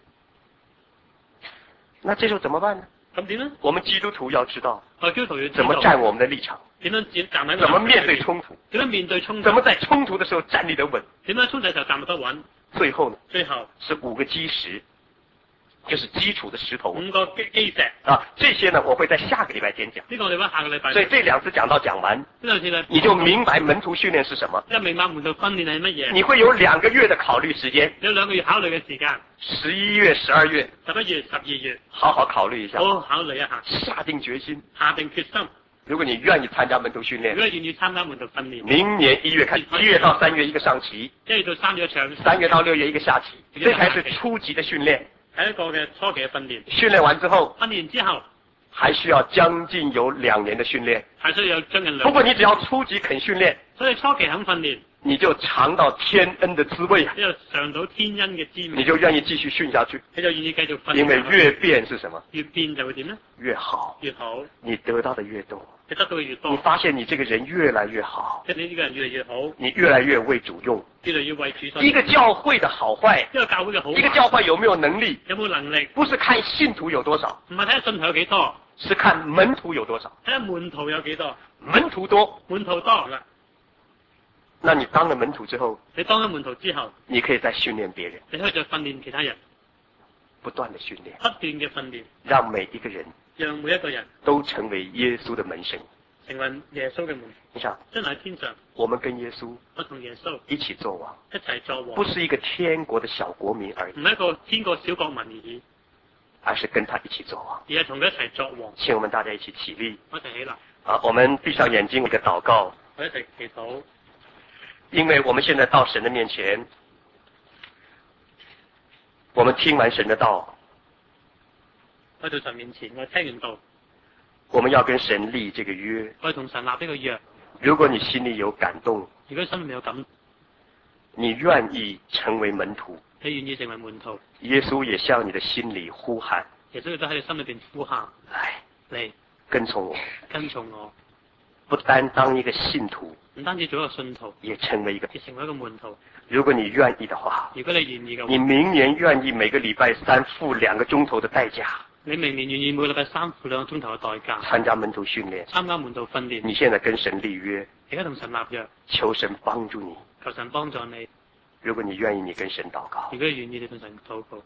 那這時候怎麼辦呢？ 咁點呢？ 我們基督徒要知道， 我基督徒要怎麼站我們的立場， 點樣站喺， 怎麼面對衝突， 點樣面對衝突， 怎麼在衝突的時候站立得穩， 點樣衝突嘅時候站得穩。 最後呢？ 最後是五個基石，就是基礎的石頭。 五個基基石啊，這些呢，我會在下個禮拜先講。 呢個我哋會下個禮拜。 所以這兩次講到講完， 呢兩次呢， 你就明白門徒訓練是什麼。 一明白門徒訓練係乜嘢？ 你會有兩個月的考慮時間。 有兩個月考慮嘅時間。 十一月、十二月。 十一月、十二月。好好考慮一下。 好好考慮一下。 下定決心。 下定決心。 如果你願意參加門徒訓練， 如果願意參加門徒訓練， 明年一月開始，一月到三月一個上期， 一月到三月長， 三月到六月一個下期，這才是初級的訓練， 係一個嘅初期嘅訓練。 訓練完之後， 訓練之後， 還需要將近有兩年的訓練， 還需要將近兩年。 不過你只要初級肯訓練， 所以初期肯訓練， 你就嘗到天恩的滋味啊！ 你就嘗到天恩嘅滋味， 你就願意繼續訓下去， 你就願意繼續訓。 因為越變是什麼？ 越變就會點呢？ 越好， 越好， 你得到的越多， 你得到嘅越多， 你發現你這個人越來越好， 即係你呢個人越嚟越好， 你越來越為主用， 越嚟越為主所用。 一個教會的好壞， 一個教會嘅好壞， 一個教會有沒有能力？ 有冇能力？ 不是看信徒有多少， 唔係睇下信徒有幾多， 是看門徒有多少。 睇下門徒有幾多， 門徒多， 門徒多啦。 那你當了門徒之後， 你當咗門徒之後， 你可以再訓練別人， 你可以再訓練其他人， 不斷的訓練， 不斷嘅訓練， 讓每一個人， 讓每一個人都成為耶穌的門生， 成為耶穌嘅門。 你想， 真係喺天上， 我們跟耶穌， 我同耶穌一起作王， 一齊作王， 不是一個天國的小國民而已， 唔係一個天國小國民而已， 而是跟他一起作王， 而係同佢一齊作王。 請我們大家一起起立， 我一齊起立。 啊，我們閉上眼睛，一個禱告， 我一齊祈禱。 因為我們現在到神的面前，我們聽完神的道， 我到神面前，我聽完道， 我們要跟神立這個約。 我同神立呢個約。 如果你心裏有感動， 如果心裏面有感， 你願意成為門徒， 你願意成為門徒， 耶穌也向你的心裏呼喊， 耶穌亦都喺你心裏邊呼喊， 來， 嚟跟從我， 跟從我， 不單當一個信徒， 唔單止做一個信徒， 也成為一個， 也成為一個門徒。 如果你願意的話， 如果你願意嘅話， 你明年願意每個禮拜三付兩個鐘頭的代價， 你明年願意每個禮拜三付兩個鐘頭嘅代價， 參加門徒訓練， 參加門徒訓練。 你現在跟神立約， 而家同神立約， 求神幫助你， 求神幫助你。 如果你願意，你跟神禱告。 如果你願意，你同神禱告。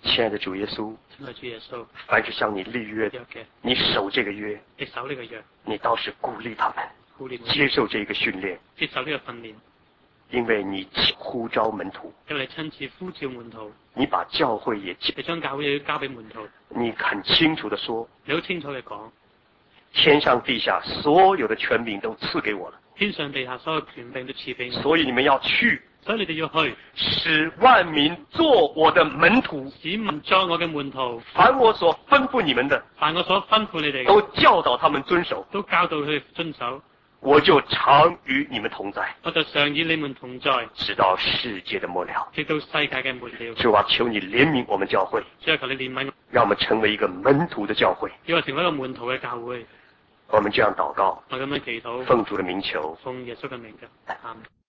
亲爱的主耶穌， 親愛的主耶穌， 凡是向你立約的，你守這個約， 你守呢個約， 你倒是鼓勵他們， 鼓勵接受這個訓練， 接受呢個訓練， 因為你呼召門徒， 因為你親自呼召門徒， 你把教會也交， 你將教會也交俾門徒， 你很清楚地說， 你好清楚地講， 天上地下所有的權柄都賜給我了， 天上地下所有權柄都賜俾我， 所以你們要去。 所以你哋要去， 使萬民做我的門徒， 使民作我嘅門徒。 凡我所吩咐你們的， 凡我所吩咐你哋嘅， 都教導他們遵守， 都教導佢哋遵守。 我就常與你們同在， 我就常與你們同在， 直到世界的末了。 直到世界嘅末了。 主啊，求你憐憫我們教會， 主啊，求你憐憫， 讓我們成為一個門徒的教會， 要我成為一個門徒嘅教會。 我們這樣禱告， 我咁樣祈禱， 奉主的名求， 奉耶穌嘅名嘅，阿們。